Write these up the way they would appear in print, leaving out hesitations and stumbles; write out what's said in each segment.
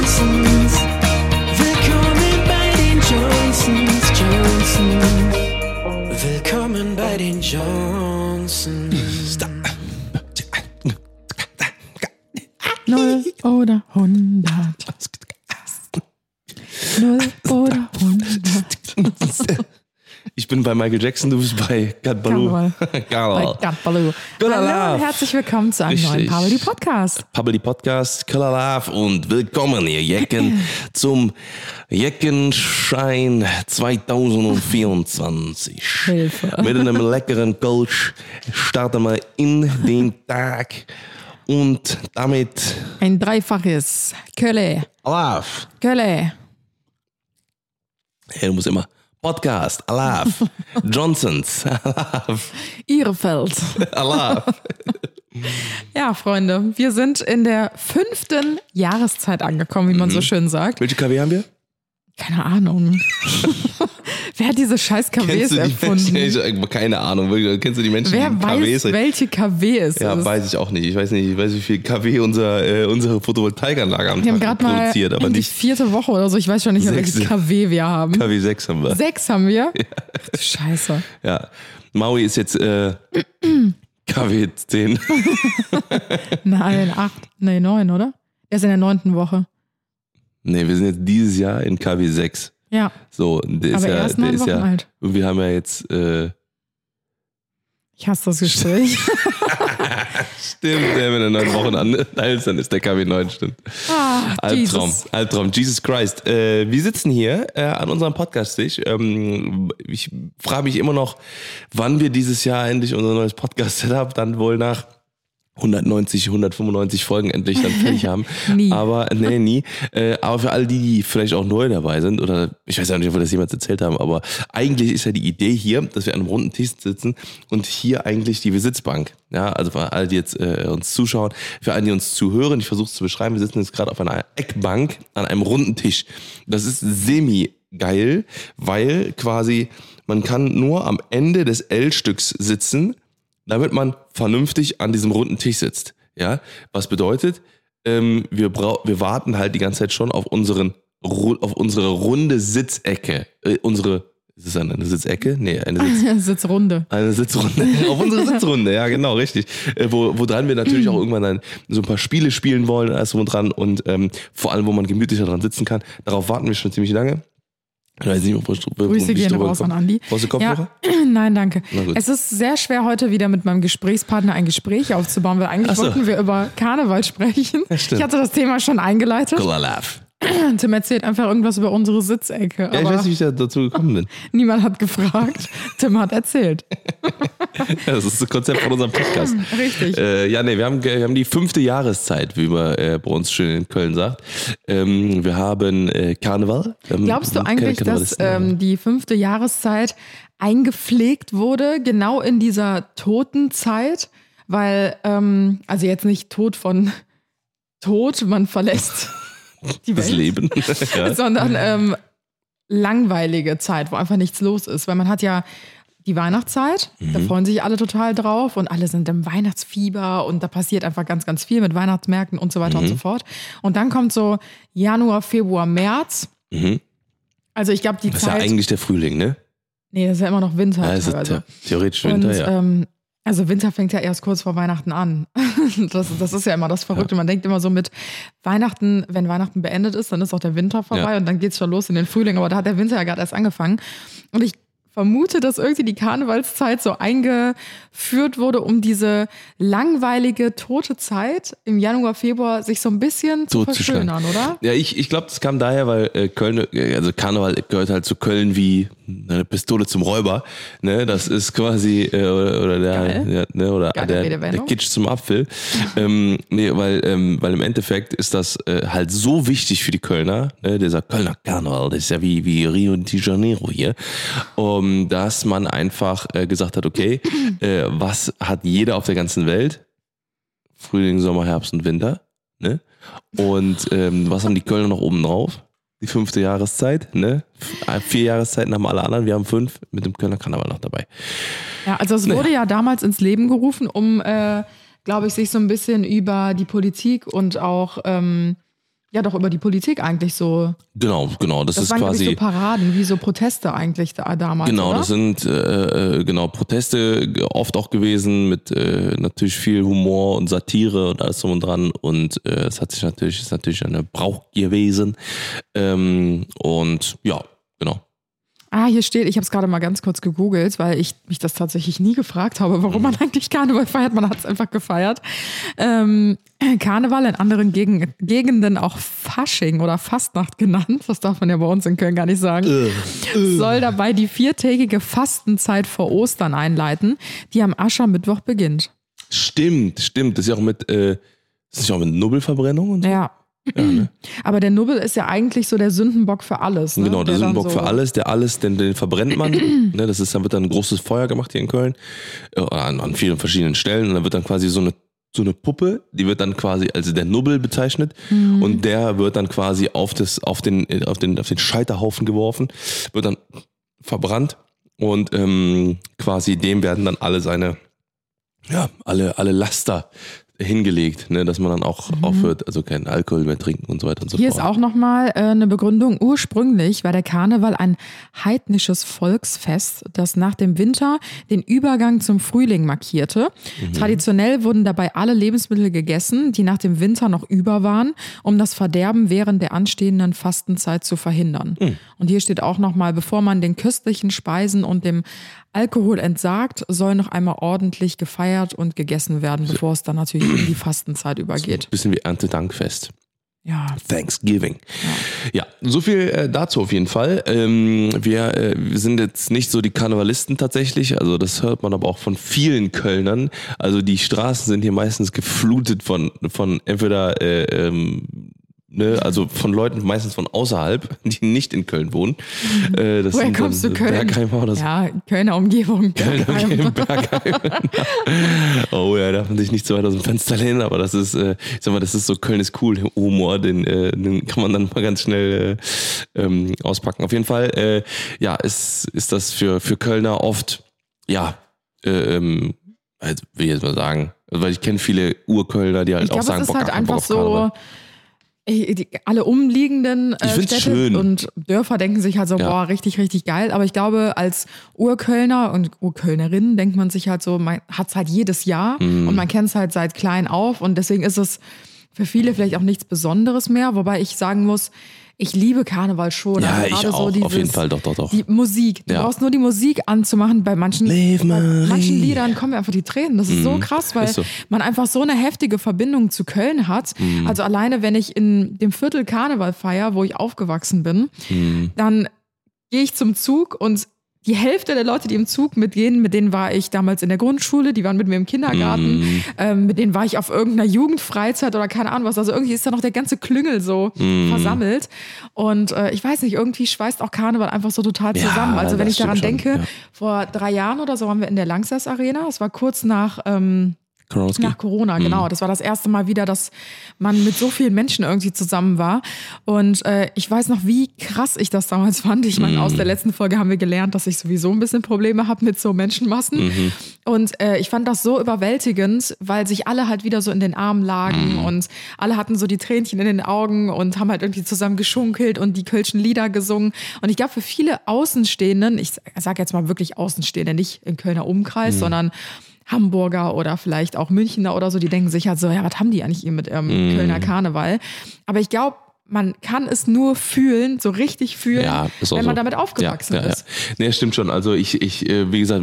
Johnsons. Willkommen bei den Johnsons. Willkommen bei den Johnsons. 0 oder 100. 0 oder 100. Ich bin bei Michael Jackson, du bist bei Gat Baloo. Bei Gat Baloo. Hallo und herzlich willkommen zu einem neuen Pabeli Podcast. Pabeli Podcast, Killer Love und willkommen ihr Jecken zum Jeckenschein 2024. Hilfe. Mit einem leckeren Kölsch starten wir in den Tag und damit Ein dreifaches Kölle. Love. Kölle. Du musst immer Podcast, Love. Johnsons, Love. Ihrefeld. Love. Ja, Freunde, wir sind in der 5. Jahreszeit angekommen, wie man so schön sagt. Welche KW haben wir? Keine Ahnung. Wer hat diese scheiß KWs erfunden? Menschen? Keine Ahnung. Kennst du die Menschen, Wer die weiß, KWs? welche KW es Ja, ist? weiß ich auch nicht. Ich weiß nicht, wie viel KW unsere Photovoltaikanlage am Wir haben Tag gerade mal produziert, aber die nicht 4. Woche oder so. Ich weiß schon nicht mehr, welches 6. KW wir haben. KW 6 haben wir. 6 haben wir? Ach du Scheiße. Ja. Maui ist jetzt KW 10. Nein, 8. Nee, 9, oder? Er ist in der 9. Woche. Nee, wir sind jetzt dieses Jahr in KW 6. Ja. So, der Aber er ist 9 Wochen alt. Und wir haben ja jetzt Ich hasse das Gespräch. stimmt, der mit der 9 Wochen an, dann ist der KW 9, stimmt. Ah, Albtraum, Jesus Christ. Wir sitzen hier an unserem Podcast-Tisch. Ich frage mich immer noch, wann wir dieses Jahr endlich unser neues Podcast-Setup dann wohl nach 190, 195 Folgen endlich dann fertig haben. Nie. Aber, nie. Aber für alle die vielleicht auch neu dabei sind, oder ich weiß ja nicht, ob wir das jemals erzählt haben, aber eigentlich ist ja die Idee hier, dass wir an einem runden Tisch sitzen und hier eigentlich die Sitzbank. Ja, also für alle, die jetzt uns zuschauen, für alle, die uns zuhören, ich versuche es zu beschreiben, wir sitzen jetzt gerade auf einer Eckbank an einem runden Tisch. Das ist semi-geil, weil quasi man kann nur am Ende des L-Stücks sitzen, damit man vernünftig an diesem runden Tisch sitzt. Ja, was bedeutet, wir warten halt die ganze Zeit schon auf unsere runde Sitzecke. Ist es eine Sitzecke? Nee, eine Sitzrunde. Eine Sitzrunde. Auf unsere Sitzrunde, ja, genau, richtig. Wo dran wir natürlich auch irgendwann dann so ein paar Spiele spielen wollen, alles drum und dran und vor allem, wo man gemütlicher dran sitzen kann. Darauf warten wir schon ziemlich lange. Grüße gehen raus an Andi. Brauchst du Kopfhörer? Ja, nein, danke. Na gut. Es ist sehr schwer, heute wieder mit meinem Gesprächspartner ein Gespräch aufzubauen, weil eigentlich wollten wir über Karneval sprechen. stimmt. Ich hatte das Thema schon eingeleitet. Tim erzählt einfach irgendwas über unsere Sitzecke. Ja, ich Aber weiß nicht, wie ich dazu gekommen bin. niemand hat gefragt. Tim hat erzählt. Ja, das ist das Konzept von unserem Podcast. Richtig. Wir haben die 5. Jahreszeit, wie man bei uns schön in Köln sagt. Wir haben Karneval. Glaubst du eigentlich, dass die 5. Jahreszeit eingepflegt wurde, genau in dieser Totenzeit? Weil, also jetzt nicht Tod von Tod, man verlässt die Welt, das Leben. Ja. sondern langweilige Zeit, wo einfach nichts los ist. Weil man hat ja die Weihnachtszeit, da freuen sich alle total drauf und alle sind im Weihnachtsfieber und da passiert einfach ganz, ganz viel mit Weihnachtsmärkten und so weiter und so fort. Und dann kommt so Januar, Februar, März. Also ich glaube, die Das ist Zeit... ja eigentlich der Frühling, ne? Nee, das ist ja immer noch Winter. Ja, das ist theoretisch Winter, ja. Also Winter fängt ja erst kurz vor Weihnachten an. Das ist ja immer das Verrückte. Man denkt immer so mit Weihnachten, wenn Weihnachten beendet ist, dann ist auch der Winter vorbei und dann geht's schon los in den Frühling. Aber da hat der Winter ja gerade erst angefangen. Und ich vermute, dass irgendwie die Karnevalszeit so eingeführt wurde, um diese langweilige, tote Zeit im Januar, Februar sich so ein bisschen zu verschönern, oder? Ja, ich glaube, das kam daher, weil Köln, also Karneval gehört halt zu Köln wie eine Pistole zum Räuber. Ne? Das ist quasi, der Kitsch zum Apfel. Weil im Endeffekt ist das halt so wichtig für die Kölner, ne? Dieser Kölner Karneval, das ist ja wie Rio de Janeiro hier. Dass man einfach gesagt hat, okay, was hat jeder auf der ganzen Welt? Frühling, Sommer, Herbst und Winter. Ne? Und was haben die Kölner noch oben drauf? Die 5. Jahreszeit. Ne? 4 Jahreszeiten haben alle anderen, wir haben 5 mit dem Kölner Karneval noch dabei. Ja, also es wurde ja damals ins Leben gerufen, um, glaube ich, sich so ein bisschen über die Politik und auch Ja, doch über die Politik eigentlich so. Genau. Das ist waren quasi so Paraden, wie so Proteste eigentlich damals. Genau, oder? das sind Proteste oft auch gewesen mit natürlich viel Humor und Satire und alles drum und dran. Und es ist natürlich eine Brauch gewesen. Und ja, genau. Hier steht, ich habe es gerade mal ganz kurz gegoogelt, weil ich mich das tatsächlich nie gefragt habe, warum man eigentlich Karneval feiert. Man hat es einfach gefeiert. Karneval, in anderen Gegenden auch Fasching oder Fastnacht genannt, das darf man ja bei uns in Köln gar nicht sagen, soll dabei die 4-tägige Fastenzeit vor Ostern einleiten, die am Aschermittwoch beginnt. Stimmt. Das ist ja auch mit Nubbelverbrennung und so. Ja. Ja, ne? Aber der Nubbel ist ja eigentlich so der Sündenbock für alles. Ne? Genau, der Sündenbock für alles, den verbrennt man. Ne, dann wird dann ein großes Feuer gemacht hier in Köln, an vielen verschiedenen Stellen. Und dann wird dann quasi so eine Puppe, die wird dann quasi als der Nubbel bezeichnet. Und der wird dann quasi auf den Scheiterhaufen geworfen, wird dann verbrannt und quasi dem werden dann alle alle Laster hingelegt, ne, dass man dann auch aufhört, also keinen Alkohol mehr trinken und so weiter und so fort. Hier ist auch nochmal eine Begründung. Ursprünglich war der Karneval ein heidnisches Volksfest, das nach dem Winter den Übergang zum Frühling markierte. Traditionell wurden dabei alle Lebensmittel gegessen, die nach dem Winter noch über waren, um das Verderben während der anstehenden Fastenzeit zu verhindern. Und hier steht auch nochmal, bevor man den köstlichen Speisen und dem Alkohol entsagt, soll noch einmal ordentlich gefeiert und gegessen werden, bevor es dann natürlich in die Fastenzeit übergeht. Ein bisschen wie Erntedankfest. Ja. Thanksgiving. Ja, so viel dazu auf jeden Fall. Wir sind jetzt nicht so die Karnevalisten tatsächlich, also das hört man aber auch von vielen Kölnern. Also die Straßen sind hier meistens geflutet von entweder also von Leuten meistens von außerhalb, die nicht in Köln wohnen. Woher kommst du, Köln? Bergheim oder so. Ja, Kölner Umgebung. Bergheim. Oh ja, darf man sich nicht so weit aus dem Fenster lehnen, aber das ist, das ist so Köln ist cool Humor, den kann man dann mal ganz schnell auspacken. Auf jeden Fall, ist das für Kölner oft, also will ich jetzt mal sagen, weil ich kenne viele Urkölner, die halt auch sagen, Bock halt einfach so. Alle umliegenden Städte und Dörfer denken sich halt so, boah, richtig, richtig geil. Aber ich glaube, als Urkölner und Urkölnerin denkt man sich halt so, man hat es halt jedes Jahr und man kennt es halt seit klein auf. Und deswegen ist es für viele vielleicht auch nichts Besonderes mehr. Wobei ich sagen muss, ich liebe Karneval schon. Ja, also ich auch, auf jeden Fall, doch. Die Musik. Du brauchst nur die Musik anzumachen. Bei manchen Liedern kommen mir einfach die Tränen. Das ist so krass, weil man einfach so eine heftige Verbindung zu Köln hat. Also alleine, wenn ich in dem Viertel Karneval feiere, wo ich aufgewachsen bin, dann gehe ich zum Zug und die Hälfte der Leute, die im Zug mitgehen, mit denen war ich damals in der Grundschule, die waren mit mir im Kindergarten, mit denen war ich auf irgendeiner Jugendfreizeit oder keine Ahnung was. Also irgendwie ist da noch der ganze Klüngel so versammelt. Und ich weiß nicht, irgendwie schweißt auch Karneval einfach so total zusammen. Ja, also wenn ich daran denke, ja. vor 3 Jahren oder so waren wir in der Langsess Arena. Es war kurz nach Corona, genau. Das war das erste Mal wieder, dass man mit so vielen Menschen irgendwie zusammen war. Und ich weiß noch, wie krass ich das damals fand. Ich meine, aus der letzten Folge haben wir gelernt, dass ich sowieso ein bisschen Probleme habe mit so Menschenmassen. Und ich fand das so überwältigend, weil sich alle halt wieder so in den Armen lagen und alle hatten so die Tränchen in den Augen und haben halt irgendwie zusammen geschunkelt und die kölschen Lieder gesungen. Und ich glaube, für viele Außenstehenden, ich sage jetzt mal wirklich Außenstehende, nicht im Kölner Umkreis, sondern Hamburger oder vielleicht auch Münchner oder so, die denken sich halt so, ja, was haben die eigentlich hier mit Kölner Karneval? Aber ich glaube, man kann es nur fühlen, so richtig fühlen, wenn man damit aufgewachsen ist. Ja. Nee, stimmt schon. Also ich wie gesagt,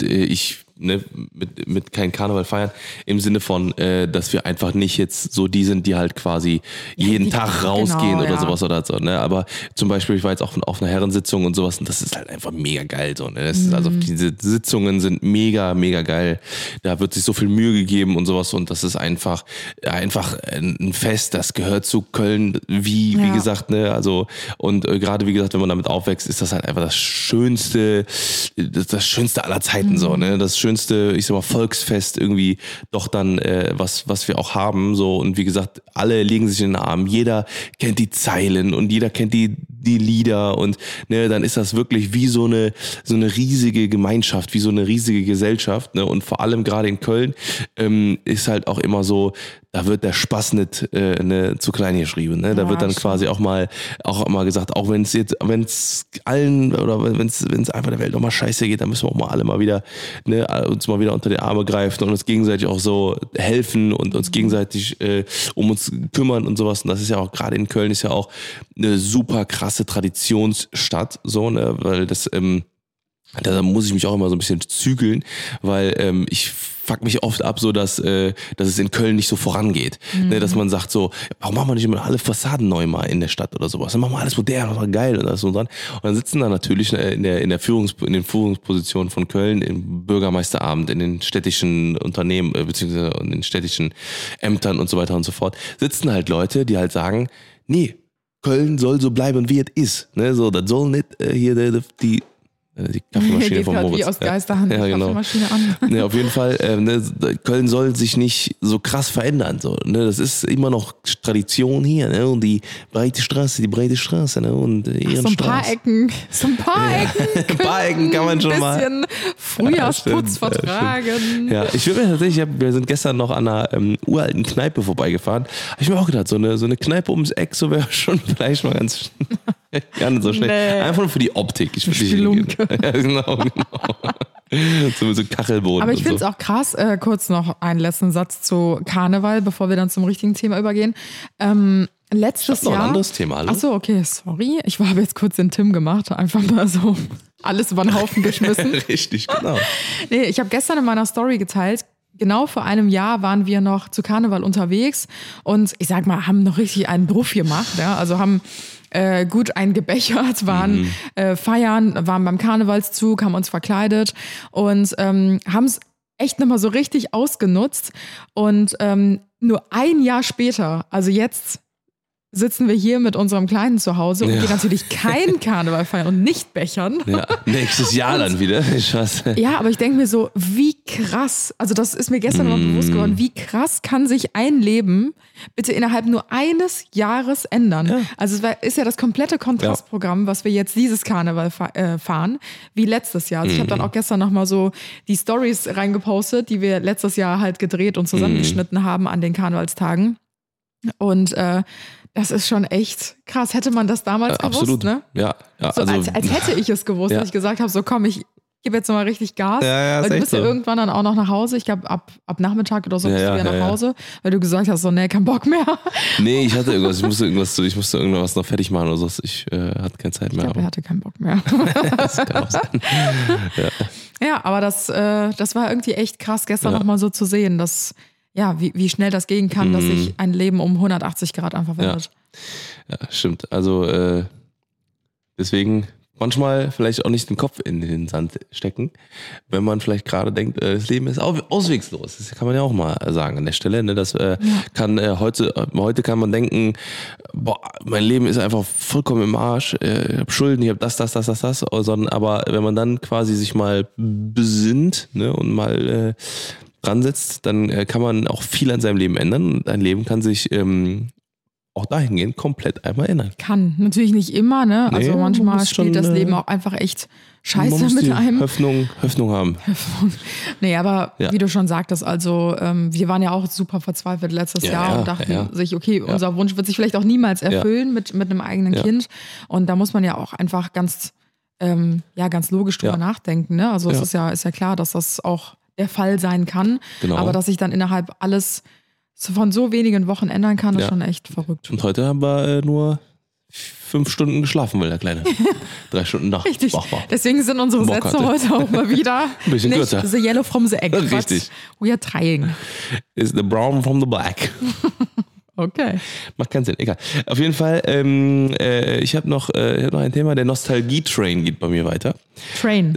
mit kein Karneval feiern, im Sinne von, dass wir einfach nicht jetzt so die sind, die halt quasi jeden Tag rausgehen oder sowas oder so, ne? Aber zum Beispiel, ich war jetzt auch auf einer Herrensitzung und sowas und das ist halt einfach mega geil, so, ne? Das ist, also diese Sitzungen sind mega, mega geil. Da wird sich so viel Mühe gegeben und sowas und das ist einfach ein Fest, das gehört zu Köln, wie gesagt, ne? Also, und gerade wie gesagt, wenn man damit aufwächst, ist das halt einfach das Schönste aller Zeiten, so, ne? Das schönste, ich sag mal, Volksfest irgendwie doch dann, was wir auch haben, so, und wie gesagt, alle legen sich in den Arm, jeder kennt die Zeilen und jeder kennt die Lieder und, ne, dann ist das wirklich wie so eine riesige Gemeinschaft, wie so eine riesige Gesellschaft, ne, und vor allem gerade in Köln, ist halt auch immer so, da wird der Spaß nicht zu klein geschrieben. Ne? Da wird dann quasi auch mal gesagt, auch wenn es allen oder wenn es einfach der Welt auch mal scheiße geht, dann müssen wir auch mal alle mal wieder uns mal wieder unter die Arme greifen und uns gegenseitig auch so helfen und uns gegenseitig um uns kümmern und sowas. Und das ist ja auch gerade in Köln ist ja auch eine super krasse Traditionsstadt, so, ne, weil das da muss ich mich auch immer so ein bisschen zügeln, weil ich fuck mich oft ab, so dass es in Köln nicht so vorangeht. Ne, dass man sagt so, warum machen wir nicht immer alle Fassaden neu mal in der Stadt oder sowas? Dann machen wir alles modern, das war geil und alles so dran. Und dann sitzen da natürlich in den Führungspositionen von Köln, im Bürgermeisterabend, in den städtischen Unternehmen, beziehungsweise in den städtischen Ämtern und so weiter und so fort, sitzen halt Leute, die halt sagen, nee, Köln soll so bleiben, wie es ist. Ne, so, das soll nicht hier die Kaffeemaschine vom Moritz. Wie aus Geisterhand die Kaffeemaschine an. Ne, auf jeden Fall, Köln soll sich nicht so krass verändern. So, ne? Das ist immer noch Tradition hier. Ne? Und die breite Straße. Ne? Und Ehrenstraße. So ein paar Ecken. Ein paar Ecken kann man schon mal. Ein bisschen Frühjahrsputz vertragen. Ja, ich würde mir tatsächlich, wir sind gestern noch an einer uralten Kneipe vorbeigefahren. Habe ich mir auch gedacht, so eine Kneipe ums Eck, so wäre schon vielleicht mal ganz gar nicht so schlecht. Nee. Einfach nur für die Optik. Ich will ja, genau. So Kachelboden. Aber ich finde es auch krass, kurz noch einen letzten Satz zu Karneval, bevor wir dann zum richtigen Thema übergehen. Letztes Jahr. Noch ein anderes Thema. Achso, okay, sorry. Ich habe jetzt kurz den Tim gemacht, einfach mal so alles über den Haufen geschmissen. Richtig, genau. Nee, ich habe gestern in meiner Story geteilt, genau vor einem Jahr waren wir noch zu Karneval unterwegs und ich sag mal, haben noch richtig einen Bruff gemacht. Ja? Also haben gut eingebechert, waren feiern, waren beim Karnevalszug, haben uns verkleidet und haben es echt nochmal so richtig ausgenutzt. Und nur ein Jahr später, also jetzt sitzen wir hier mit unserem Kleinen zu Hause und gehen natürlich kein Karneval feiern und nicht bechern. Ja, nächstes Jahr dann wieder. Ja, aber ich denke mir so, wie krass, also das ist mir gestern noch bewusst geworden, wie krass kann sich ein Leben bitte innerhalb nur eines Jahres ändern. Ja. Also es ist ja das komplette Kontrastprogramm, was wir jetzt dieses Karneval fahren, wie letztes Jahr. Also ich habe dann auch gestern nochmal so die Stories reingepostet, die wir letztes Jahr halt gedreht und zusammengeschnitten haben an den Karnevalstagen. Und das ist schon echt krass. Hätte man das damals gewusst, absolut. Ne? Ja. So, als hätte ich es gewusst, dass ich gesagt habe, so komm, ich gebe jetzt nochmal richtig Gas. Ja, weil du bist ja irgendwann dann auch noch nach Hause. Ich glaube, ab Nachmittag oder so bist du wieder nach Hause, weil du gesagt hast, so, nee, kein Bock mehr. Nee, ich hatte irgendwas, ich musste irgendwas noch fertig machen oder so. Ich hatte keine Zeit mehr. Ich glaube, er hatte keinen Bock mehr. Das kann auch sein. Ja, aber das war irgendwie echt krass, gestern nochmal so zu sehen, dass wie schnell das gehen kann, dass sich ein Leben um 180 Grad einfach wendet. Ja, stimmt. Also deswegen manchmal vielleicht auch nicht den Kopf in den Sand stecken, wenn man vielleicht gerade denkt, das Leben ist auswegslos. Das kann man ja auch mal sagen an der Stelle. Ne? Das kann heute kann man denken, boah, mein Leben ist einfach vollkommen im Arsch. Ich habe Schulden, ich habe das. Aber wenn man dann quasi sich mal besinnt, ne, und mal dran sitzt, dann kann man auch viel an seinem Leben ändern und ein Leben kann sich auch dahingehend komplett einmal ändern. Kann. Natürlich nicht immer, ne? Also nee, manchmal spielt das Leben auch einfach echt scheiße mit einem. Hoffnung haben. Nee, aber wie du schon sagtest, also wir waren ja auch super verzweifelt letztes Jahr und dachten sich, okay, unser Wunsch wird sich vielleicht auch niemals erfüllen mit einem eigenen Kind. Und da muss man ja auch einfach ganz logisch drüber nachdenken, ne? Also es ist ja klar, dass das auch der Fall sein kann, aber dass sich dann innerhalb alles von so wenigen Wochen ändern kann, ist schon echt verrückt. Und heute haben wir nur 5 Stunden geschlafen, weil der Kleine 3 Stunden nach. Richtig, deswegen sind unsere Sätze heute auch mal wieder ein bisschen nicht kürzer. The yellow from the egg. Richtig. We are trying. Is the brown from the black. Okay. Macht keinen Sinn, egal. Auf jeden Fall, ich habe noch ein Thema, der Nostalgie-Train geht bei mir weiter. Train.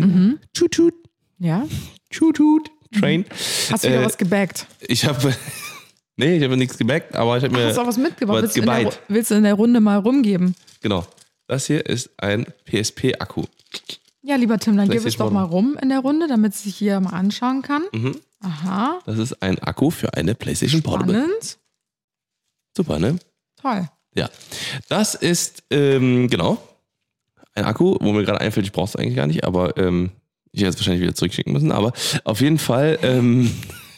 Tut. Ja. Tut. Train. Hast du wieder was gebackt? Ich habe nichts gebackt, aber ich habe mir hast du auch was mitgebracht? Willst du in der Runde mal rumgeben? Genau. Das hier ist ein PSP-Akku. Ja, lieber Tim, dann gib es doch mal rum in der Runde, damit es sich hier mal anschauen kann. Aha. Das ist ein Akku für eine PlayStation Portable. Spannend. Super, ne? Toll. Ja. Das ist, genau, ein Akku, wo mir gerade einfällt, ich brauche es eigentlich gar nicht, aber ich werde es wahrscheinlich wieder zurückschicken müssen, aber auf jeden Fall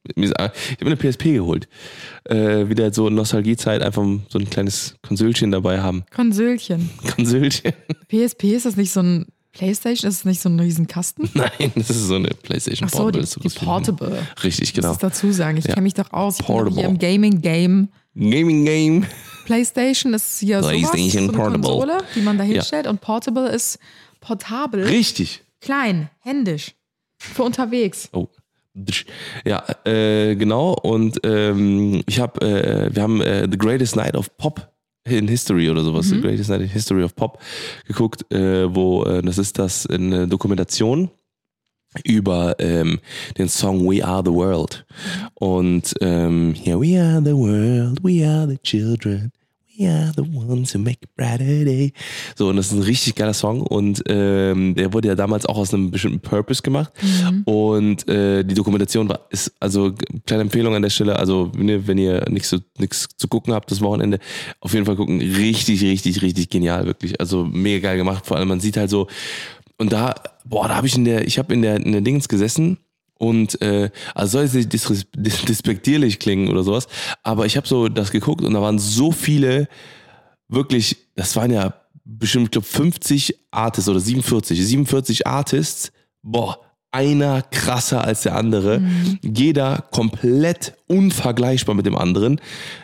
Ich habe mir eine PSP geholt. Wieder so Nostalgiezeit, einfach so ein kleines Konsölchen dabei haben. Konsölchen. PSP, ist das nicht so ein PlayStation? Ist das nicht so ein Riesenkasten? Nein, das ist so eine PlayStation Portable. Ach so, die Portable. Richtig, genau. Ich muss dazu sagen, ich kenne mich doch aus. Portable. Ich bin doch hier im Gaming-Game. Gaming. PlayStation ist hier PlayStation sowas, so eine Portable. Konsole, die man da hinstellt. Und Portable ist portabel. Richtig. Klein, händisch. Für unterwegs. Oh. Ja, genau. Und wir haben The Greatest Night of Pop in History oder sowas, The Greatest Night in History of Pop geguckt, das ist eine Dokumentation über den Song We Are the World. Und here we are the world, we are the children. We are the ones who make a brighter day. So, und das ist ein richtig geiler Song und der wurde ja damals auch aus einem bestimmten Purpose gemacht und die Dokumentation ist, also kleine Empfehlung an der Stelle, also wenn ihr nichts zu gucken habt das Wochenende, auf jeden Fall gucken, richtig genial, wirklich, also mega geil gemacht, vor allem man sieht halt so, und da habe ich in der Dings gesessen. Und also soll es nicht despektierlich klingen oder sowas, aber ich habe so das geguckt und da waren so viele, wirklich, das waren ja bestimmt, ich glaube 50 Artists oder 47 Artists, einer krasser als der andere, jeder komplett unvergleichbar mit dem anderen.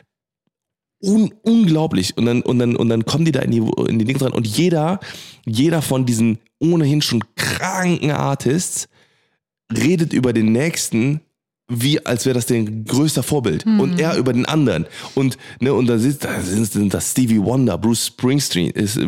Unglaublich. Und dann kommen die da in die Dings rein und jeder von diesen ohnehin schon kranken Artists redet über den Nächsten, wie als wäre das dein größter Vorbild. Und er über den anderen. Und da sind das Stevie Wonder, Bruce Springsteen,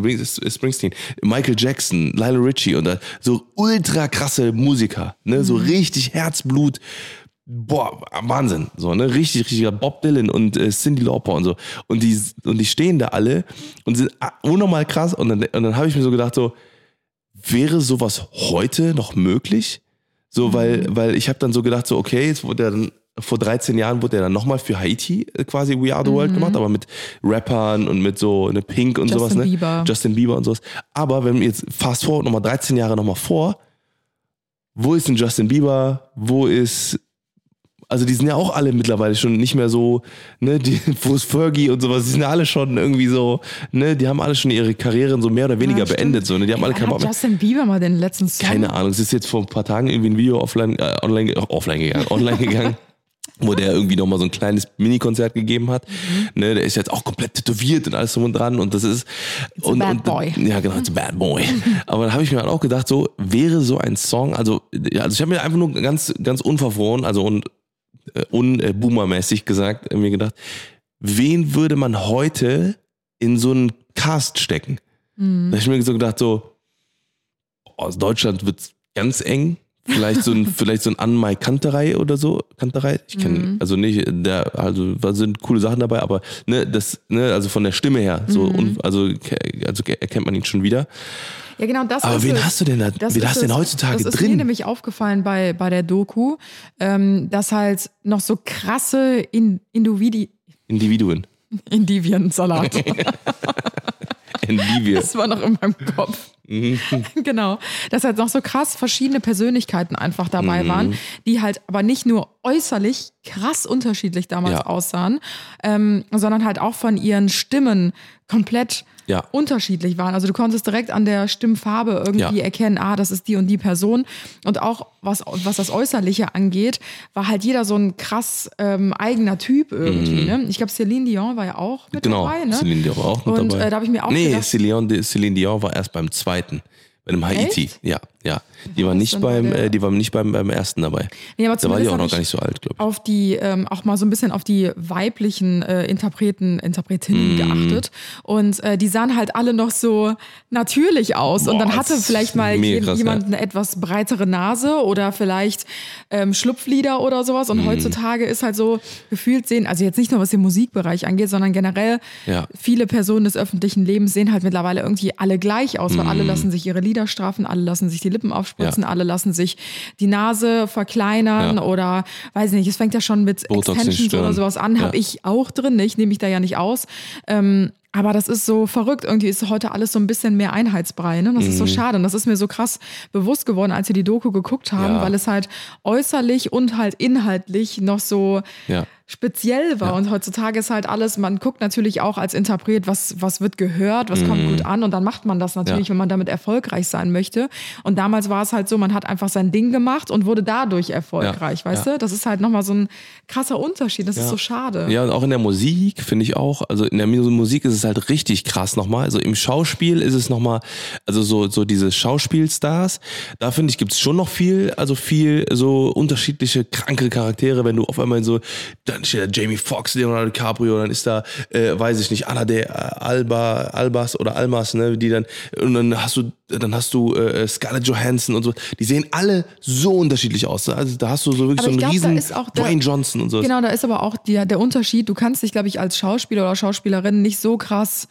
Michael Jackson, Lionel Richie und so ultra krasse Musiker. So richtig Herzblut. Wahnsinn. So, richtiger Bob Dylan und Cyndi Lauper und so. Und die stehen da alle und sind unnormal krass. Und dann habe ich mir so gedacht, so, wäre sowas heute noch möglich? So, weil ich habe dann so gedacht, so, okay, jetzt wurde er dann, vor 13 Jahren wurde er dann nochmal für Haiti quasi We Are the World gemacht, aber mit Rappern und mit so eine Pink und sowas, Justin Bieber und sowas. Aber wenn wir jetzt fast forward nochmal 13 Jahre nochmal vor, wo ist denn Justin Bieber? Also die sind ja auch alle mittlerweile schon nicht mehr so, wo ist Fergie und sowas, die sind ja alle schon irgendwie so, die haben alle schon ihre Karrieren so mehr oder weniger beendet. So, die haben alle keinen Bock mehr. Justin Bieber mal den letzten Song? Keine Ahnung, es ist jetzt vor ein paar Tagen irgendwie ein Video online gegangen, wo der irgendwie nochmal so ein kleines Mini-Konzert gegeben hat. Der ist jetzt auch komplett tätowiert und alles drum und dran und das ist... It's a bad boy. Ja, genau, it's a bad boy. Aber da habe ich mir halt auch gedacht, so, wäre so ein Song, also ich habe mir einfach nur ganz unverfroren, unboomermäßig gesagt, mir gedacht, wen würde man heute in so einen Cast stecken? Da habe ich mir so gedacht, so, aus Deutschland wird's ganz eng. Vielleicht so ein Anmai Kanterei oder so. Kanterei? Ich kenne, also nicht, da sind coole Sachen dabei, aber also von der Stimme her, so, also erkennt man ihn schon wieder. Ja, genau, das aber ist wen es. hast du denn da? Wen hast du denn heutzutage drin? Das ist mir nämlich aufgefallen bei der Doku, dass halt noch so krasse Individuen. Indiviensalat. Endivien. Das war noch in meinem Kopf. Genau. Dass halt noch so krass verschiedene Persönlichkeiten einfach dabei waren, die halt aber nicht nur äußerlich krass unterschiedlich damals aussahen, sondern halt auch von ihren Stimmen komplett unterschiedlich waren. Also du konntest direkt an der Stimmfarbe irgendwie erkennen, das ist die und die Person. Und auch was das Äußerliche angeht, war halt jeder so ein krass eigener Typ irgendwie. Ne? Ich glaube, Celine Dion war ja auch mit dabei. Ne? Celine Dion war auch mit und dabei. Da habe ich mir auch gedacht, Celine Dion war erst beim zweiten. Bei dem Haiti. Echt? Ja. Die war nicht beim ersten dabei. Nee, aber da war die auch noch gar nicht so alt, glaube ich. Auf die, auch mal so ein bisschen auf die weiblichen Interpretinnen geachtet. Und die sahen halt alle noch so natürlich aus. Und dann hatte vielleicht mal jemand eine etwas breitere Nase oder vielleicht Schlupflider oder sowas. Und heutzutage ist halt so gefühlt sehen, also jetzt nicht nur was den Musikbereich angeht, sondern generell viele Personen des öffentlichen Lebens sehen halt mittlerweile irgendwie alle gleich aus. Weil alle lassen sich ihre Lider straffen, alle lassen sich die Lippen aufspritzen, alle lassen sich die Nase verkleinern oder weiß nicht, es fängt ja schon mit Botox Extensions oder sowas an, habe ich auch drin, ich nehme mich da ja nicht aus. Aber das ist so verrückt. Irgendwie ist heute alles so ein bisschen mehr Einheitsbrei. Ne? Das ist so schade. Und das ist mir so krass bewusst geworden, als wir die Doku geguckt haben, weil es halt äußerlich und halt inhaltlich noch so speziell war. Und heutzutage ist halt alles, man guckt natürlich auch als Interpret, was wird gehört, was kommt gut an. Und dann macht man das natürlich, wenn man damit erfolgreich sein möchte. Und damals war es halt so, man hat einfach sein Ding gemacht und wurde dadurch erfolgreich, weißt du? Das ist halt nochmal so ein krasser Unterschied. Das ist so schade. Ja, und auch in der Musik finde ich auch, also in der Musik ist es halt richtig krass nochmal. Also im Schauspiel ist es nochmal, also so diese Schauspielstars, da finde ich, gibt es schon noch viel so unterschiedliche kranke Charaktere, wenn du auf einmal so, dann steht da Jamie Foxx, Leonardo DiCaprio, dann ist da, weiß ich nicht, Ana de Almas, ne, die dann, und dann hast du Scarlett Johansson und so, die sehen alle so unterschiedlich aus. Also da hast du so wirklich so einen riesen Dwayne Johnson und so. Genau, da ist aber auch der Unterschied, du kannst dich, glaube ich, als Schauspieler oder Schauspielerin nicht so krass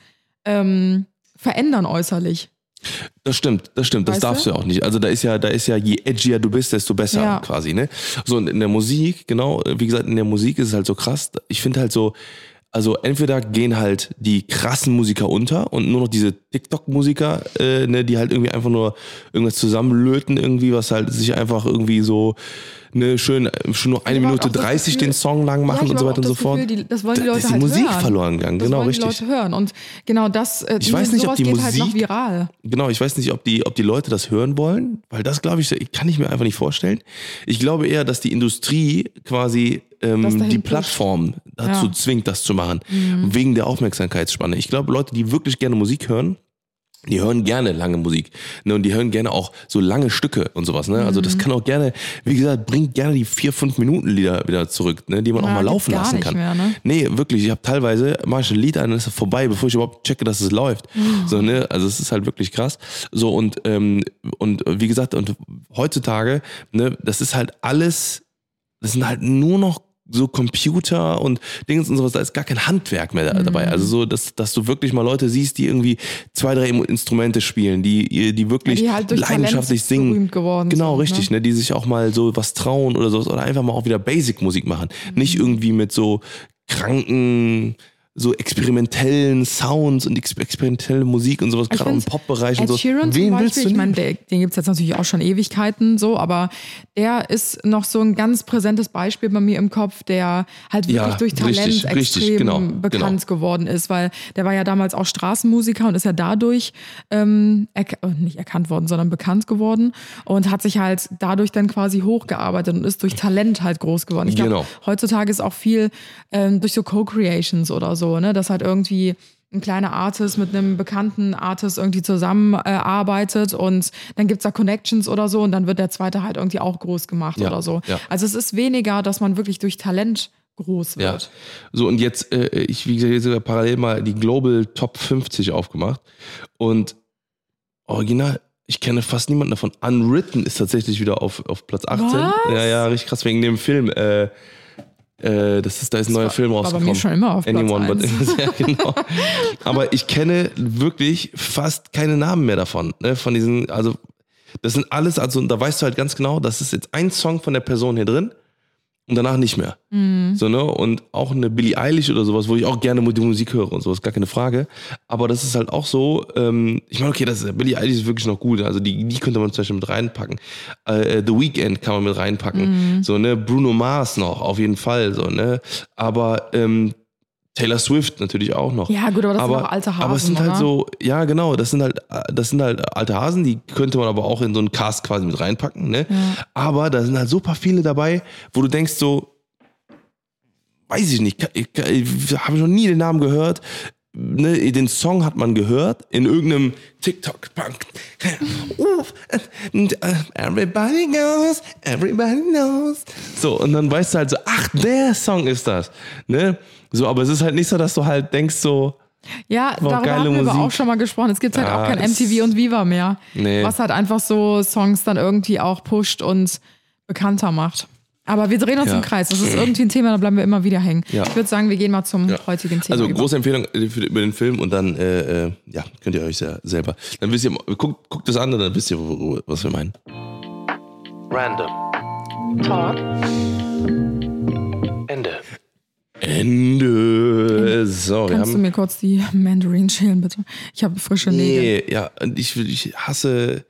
verändern äußerlich. Das stimmt, das darfst du ja auch nicht. Also da ist ja, je edgier du bist, desto besser quasi, ne? So, und in der Musik, genau, wie gesagt, in der Musik ist es halt so krass. Ich finde halt so, also entweder gehen halt die krassen Musiker unter und nur noch diese TikTok-Musiker, ne, die halt irgendwie einfach nur irgendwas zusammenlöten irgendwie, was halt sich einfach irgendwie so schön nur 1 Minute 30 den Song lang machen und so weiter und so fort. Das wollen die Leute ist die halt Musik hören. verloren gegangen, genau, richtig. Das wollen die Leute hören und genau das, ich weiß nicht, ob die geht Musik, halt noch viral. Genau, ich weiß nicht, ob die Leute das hören wollen, weil das, glaube ich, kann ich mir einfach nicht vorstellen. Ich glaube eher, dass die Industrie quasi die Plattform dazu zwingt, das zu machen, wegen der Aufmerksamkeitsspanne. Ich glaube, Leute, die wirklich gerne Musik hören, die hören gerne lange Musik, ne, und die hören gerne auch so lange Stücke und sowas, ne, also das kann auch gerne, wie gesagt, bringt gerne die 4-5 Minuten Lieder wieder zurück, ne, die man auch mal laufen lassen kann. Mehr, ne? Nee, wirklich, ich habe teilweise, mach ich ein Lied an, dann ist es vorbei, bevor ich überhaupt checke, dass es läuft, so, ne, also es ist halt wirklich krass, so, und wie gesagt, und heutzutage, ne, das ist halt alles, das sind halt nur noch so Computer und Dings und sowas, da ist gar kein Handwerk mehr dabei. Also so, dass du wirklich mal Leute siehst, die irgendwie 2, 3 Instrumente spielen, die wirklich die halt durch leidenschaftlich singen. Berühmt geworden genau, sind, richtig, ne? Die sich auch mal so was trauen oder sowas oder einfach mal auch wieder Basic-Musik machen. Nicht irgendwie mit so kranken, so experimentellen Sounds und experimentelle Musik und sowas, gerade im Pop-Bereich und so. Sheeran Wen zum willst Beispiel, du ich meine, den gibt's jetzt natürlich auch schon Ewigkeiten so, aber der ist noch so ein ganz präsentes Beispiel bei mir im Kopf, der halt wirklich durch Talent extrem bekannt geworden ist, weil der war ja damals auch Straßenmusiker und ist ja dadurch nicht erkannt worden, sondern bekannt geworden und hat sich halt dadurch dann quasi hochgearbeitet und ist durch Talent halt groß geworden. Ich glaube, heutzutage ist auch viel durch so Co-Creations oder so, ne, dass halt irgendwie ein kleiner Artist mit einem bekannten Artist irgendwie zusammenarbeitet und dann gibt's da Connections oder so und dann wird der zweite halt irgendwie auch groß gemacht oder so. Ja. Also es ist weniger, dass man wirklich durch Talent groß wird. Ja. So, und jetzt, wie gesagt, jetzt sogar parallel mal die Global Top 50 aufgemacht und original, ich kenne fast niemanden davon. Unwritten ist tatsächlich wieder auf Platz 18. Was? Ja, richtig krass, wegen dem Film, da ist ein neuer Film rausgekommen. War bei mir schon immer auf Platz 1. Ja, genau. Aber ich kenne wirklich fast keine Namen mehr davon. Ne? Von diesen, also das sind alles, also da weißt du halt ganz genau, das ist jetzt ein Song von der Person hier drin und danach nicht mehr. So, ne? Und auch eine Billie Eilish oder sowas, wo ich auch gerne die Musik höre und sowas, gar keine Frage. Aber das ist halt auch so, ich meine, okay, Billie Eilish ist wirklich noch gut, also die könnte man zum Beispiel mit reinpacken. The Weeknd kann man mit reinpacken. So, ne? Bruno Mars noch, auf jeden Fall, so, ne? Aber Taylor Swift natürlich auch noch. Ja, gut, aber das sind auch alte Hasen. Aber es sind halt so, ja, genau, das sind halt alte Hasen, die könnte man aber auch in so einen Cast quasi mit reinpacken, ne? Ja. Aber da sind halt super viele dabei, wo du denkst so, weiß ich nicht, ich habe noch nie den Namen gehört. Ne, den Song hat man gehört in irgendeinem TikTok-Punk. Everybody knows. So, und dann weißt du halt so, ach, der Song ist das. Ne? So, aber es ist halt nicht so, dass du halt denkst so, ja, darüber haben wir aber auch schon mal gesprochen. Es gibt halt auch kein MTV und Viva mehr. Nee. Was halt einfach so Songs dann irgendwie auch pusht und bekannter macht. Aber wir drehen uns im Kreis. Das ist irgendwie ein Thema, da bleiben wir immer wieder hängen. Ja. Ich würde sagen, wir gehen mal zum heutigen Thema. Also große Empfehlung über den Film und dann könnt ihr euch selber. Dann wisst ihr, guckt das an und dann wisst ihr, was wir meinen. Random Talk. Ende. Ende. So, wir Kannst du haben. mir kurz die Mandarin schälen, bitte? Ich habe frische Nägel. Nee, ja, und ich hasse.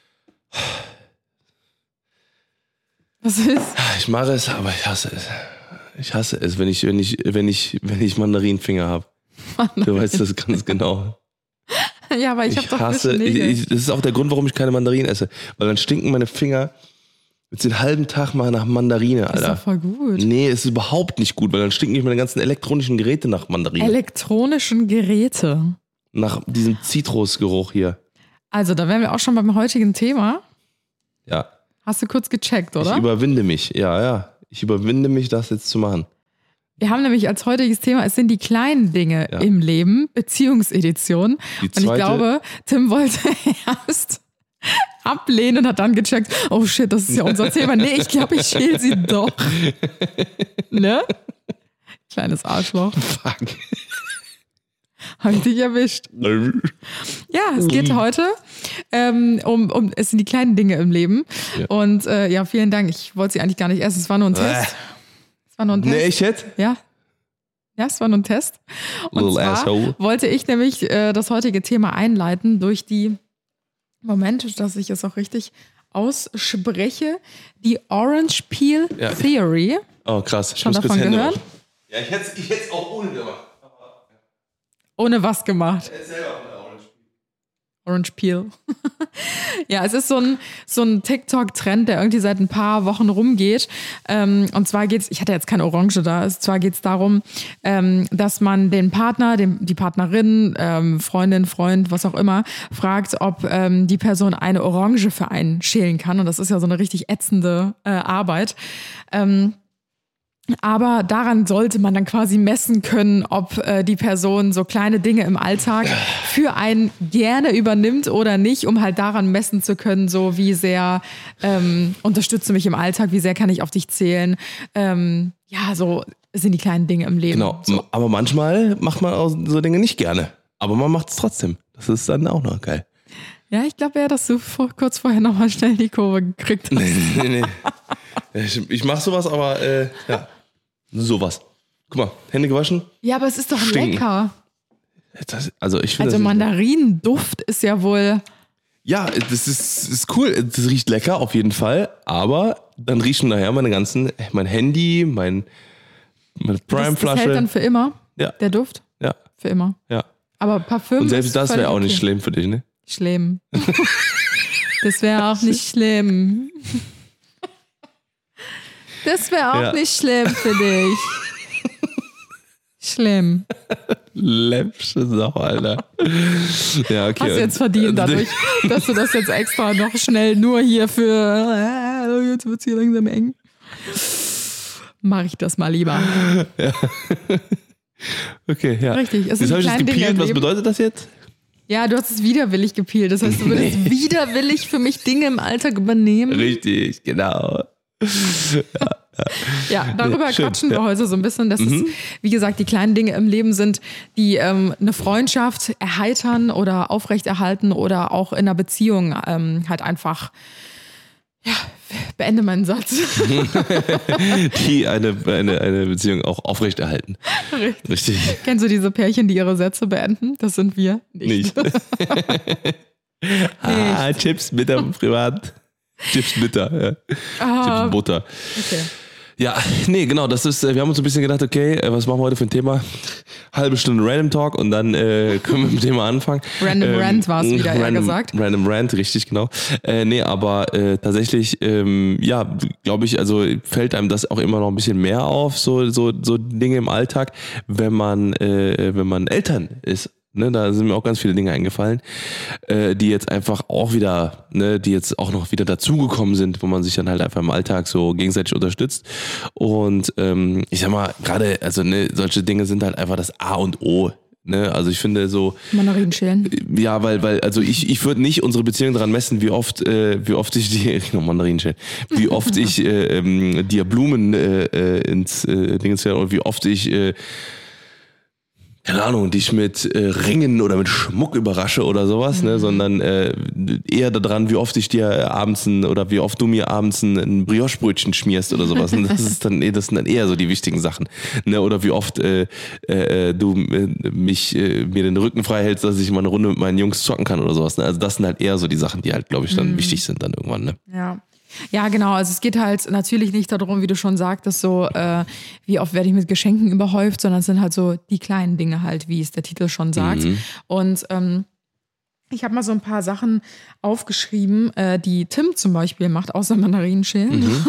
Was ist? Ich mache es, aber ich hasse es. Ich hasse es, wenn ich Mandarinfinger habe. Du weißt das ganz genau. Ja, aber ich habe doch hasse, frische Nägel. das ist auch der Grund, warum ich keine Mandarinen esse. Weil dann stinken meine Finger jetzt den halben Tag mal nach Mandarine, Das ist Alter. doch voll gut. Nee, es ist überhaupt nicht gut, weil dann stinken nicht meine ganzen elektronischen Geräte nach Mandarinen. Elektronischen Geräte. Nach diesem Zitrusgeruch hier. Also, da wären wir auch schon beim heutigen Thema. Ja. Hast du kurz gecheckt, oder? Ich überwinde mich. Ja. Ich überwinde mich, das jetzt zu machen. Wir haben nämlich als heutiges Thema, es sind die kleinen Dinge Ja. im Leben, Beziehungsedition. Die Und ich zweite- glaube, Tim wollte erst ablehnen und hat dann gecheckt, oh shit, das ist ja unser Thema. Nee, ich glaube, ich schäle sie doch. Ne? Kleines Arschloch. Fuck. Hab ich dich erwischt. Ja, es geht heute es sind die kleinen Dinge im Leben. Ja. Und ja, vielen Dank. Ich wollte sie eigentlich gar nicht essen. Es war nur ein Test. Es war nur ein Test. Nee, ich hätte. Ja. Ja, es war nur ein Test. Und Little zwar asshole. wollte ich nämlich das heutige Thema einleiten durch die, Moment, dass ich es auch richtig ausspreche, die Orange Peel Ja. Theory. Oh, krass. Ich Schon muss kurz davon Hände gehört? waschen. Ja, ich hätte es auch ohne gemacht. Ohne was gemacht? Selber von der Orange. Orange Peel. Ja, es ist so ein TikTok-Trend, der irgendwie seit ein paar Wochen rumgeht. Und zwar geht's, ich hatte jetzt keine Orange da, zwar geht's darum, dass man den Partner, die Partnerin, Freundin, Freund, was auch immer, fragt, ob die Person eine Orange für einen schälen kann. Und das ist ja so eine richtig ätzende Arbeit. Aber daran sollte man dann quasi messen können, ob die Person so kleine Dinge im Alltag für einen gerne übernimmt oder nicht, um halt daran messen zu können, so wie sehr unterstützt du mich im Alltag, wie sehr kann ich auf dich zählen. Ja, so sind die kleinen Dinge im Leben. Genau. So. Aber manchmal macht man auch so Dinge nicht gerne. Aber man macht es trotzdem. Das ist dann auch noch geil. Ja, ich glaube ja, dass du kurz vorher nochmal schnell die Kurve gekriegt hast. Nee. Ich mach sowas, aber ja. Sowas. Guck mal, Hände gewaschen. Ja, aber es ist doch Stinken. lecker. Ich finde Also Mandarinenduft ist ja wohl... Ja, das ist cool. Das riecht lecker auf jeden Fall. Aber dann riechen nachher mein Handy, meine Das hält Prime-Flasche. dann für immer, Ja. der Duft. Ja, Für immer. ja. Aber Parfüm Und selbst ist das wäre völlig auch nicht okay. schlimm für dich, ne? Schlimm. Das wäre auch nicht schlimm. Das wäre auch Ja. nicht schlimm für dich. Schlimm. Läppsche Sau, Alter. Ja, okay. Hast du jetzt verdient dadurch, dass du das jetzt extra noch schnell nur hier für jetzt wird's hier langsam eng. Mach ich das mal lieber. Okay, ja. Richtig, es sind Jetzt habe ich das kleine Dinge gepielt. im Was Leben. bedeutet das jetzt? Ja, du hast es widerwillig gepielt. Das heißt, du würdest widerwillig für mich Dinge im Alltag übernehmen. Richtig, genau. Ja, darüber Schön, quatschen wir ja. heute so ein bisschen, dass es, wie gesagt, die kleinen Dinge im Leben sind, die eine Freundschaft erheitern oder aufrechterhalten oder auch in einer Beziehung halt einfach, ja, beende meinen Satz. Die eine Beziehung auch aufrechterhalten. Richtig. Kennst du diese Pärchen, die ihre Sätze beenden? Das sind wir Nicht. Chips mit am Privat. Chips Bitter, ja. Chips und Butter. Okay. Ja, nee, genau, das ist, wir haben uns ein bisschen gedacht, okay, was machen wir heute für ein Thema? Halbe Stunde Random Talk und dann können wir mit dem Thema anfangen. Random Rant war es wieder, eher gesagt. Random Rant, richtig, genau. Nee, aber tatsächlich, ja, glaube ich, also fällt einem das auch immer noch ein bisschen mehr auf, so Dinge im Alltag, wenn man Eltern ist. Ne, da sind mir auch ganz viele Dinge eingefallen, die jetzt einfach auch wieder, ne, die jetzt auch noch wieder dazugekommen sind, wo man sich dann halt einfach im Alltag so gegenseitig unterstützt. Und ich sag mal, gerade, also ne, solche Dinge sind halt einfach das A und O. Ne? Also ich finde so, Mandarinen schälen. ja, weil also ich würde nicht unsere Beziehung daran messen, wie oft ich wie oft ich dir Blumen ins Ding stelle und wie oft ich keine Ahnung, dich mit Ringen oder mit Schmuck überrasche oder sowas, ne, sondern eher daran, wie oft ich dir abends oder wie oft du mir abends ein Brioche-Brötchen schmierst oder sowas. Und das sind dann eher so die wichtigen Sachen, ne, oder wie oft du mir den Rücken frei hältst, dass ich mal eine Runde mit meinen Jungs zocken kann oder sowas. Ne? Also das sind halt eher so die Sachen, die halt, glaube ich, dann wichtig sind dann irgendwann, ne? Ja. Ja, genau. Also es geht halt natürlich nicht darum, wie du schon sagtest, so wie oft werde ich mit Geschenken überhäuft, sondern es sind halt so die kleinen Dinge halt, wie es der Titel schon sagt. Und ich habe mal so ein paar Sachen aufgeschrieben, die Tim zum Beispiel macht, außer Mandarinenschälen.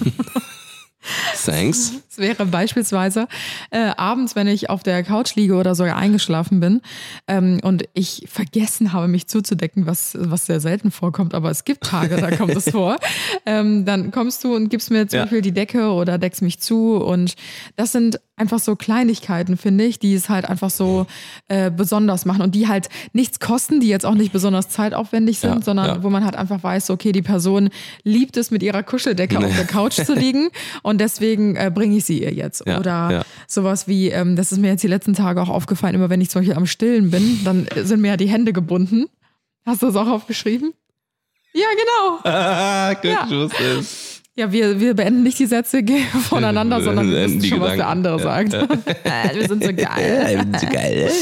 Thanks. Es wäre beispielsweise abends, wenn ich auf der Couch liege oder sogar eingeschlafen bin und ich vergessen habe, mich zuzudecken, was sehr selten vorkommt, aber es gibt Tage, da kommt es vor. Dann kommst du und gibst mir zum Beispiel die Decke oder deckst mich zu und das sind einfach so Kleinigkeiten, finde ich, die es halt einfach so besonders machen und die halt nichts kosten, die jetzt auch nicht besonders zeitaufwendig sind, sondern wo man halt einfach weiß, okay, die Person liebt es, mit ihrer Kuscheldecke auf der Couch zu liegen und deswegen bringe ich sie ihr jetzt. Oder sowas wie, das ist mir jetzt die letzten Tage auch aufgefallen, immer wenn ich zum Beispiel am Stillen bin, dann sind mir ja die Hände gebunden. Hast du das auch aufgeschrieben? Ja, genau. Gut, ich wusste es. Ja, wir beenden nicht die Sätze voneinander, sondern wir wissen schon, was der andere sagt. Wir sind so geil. Wir sind so geil.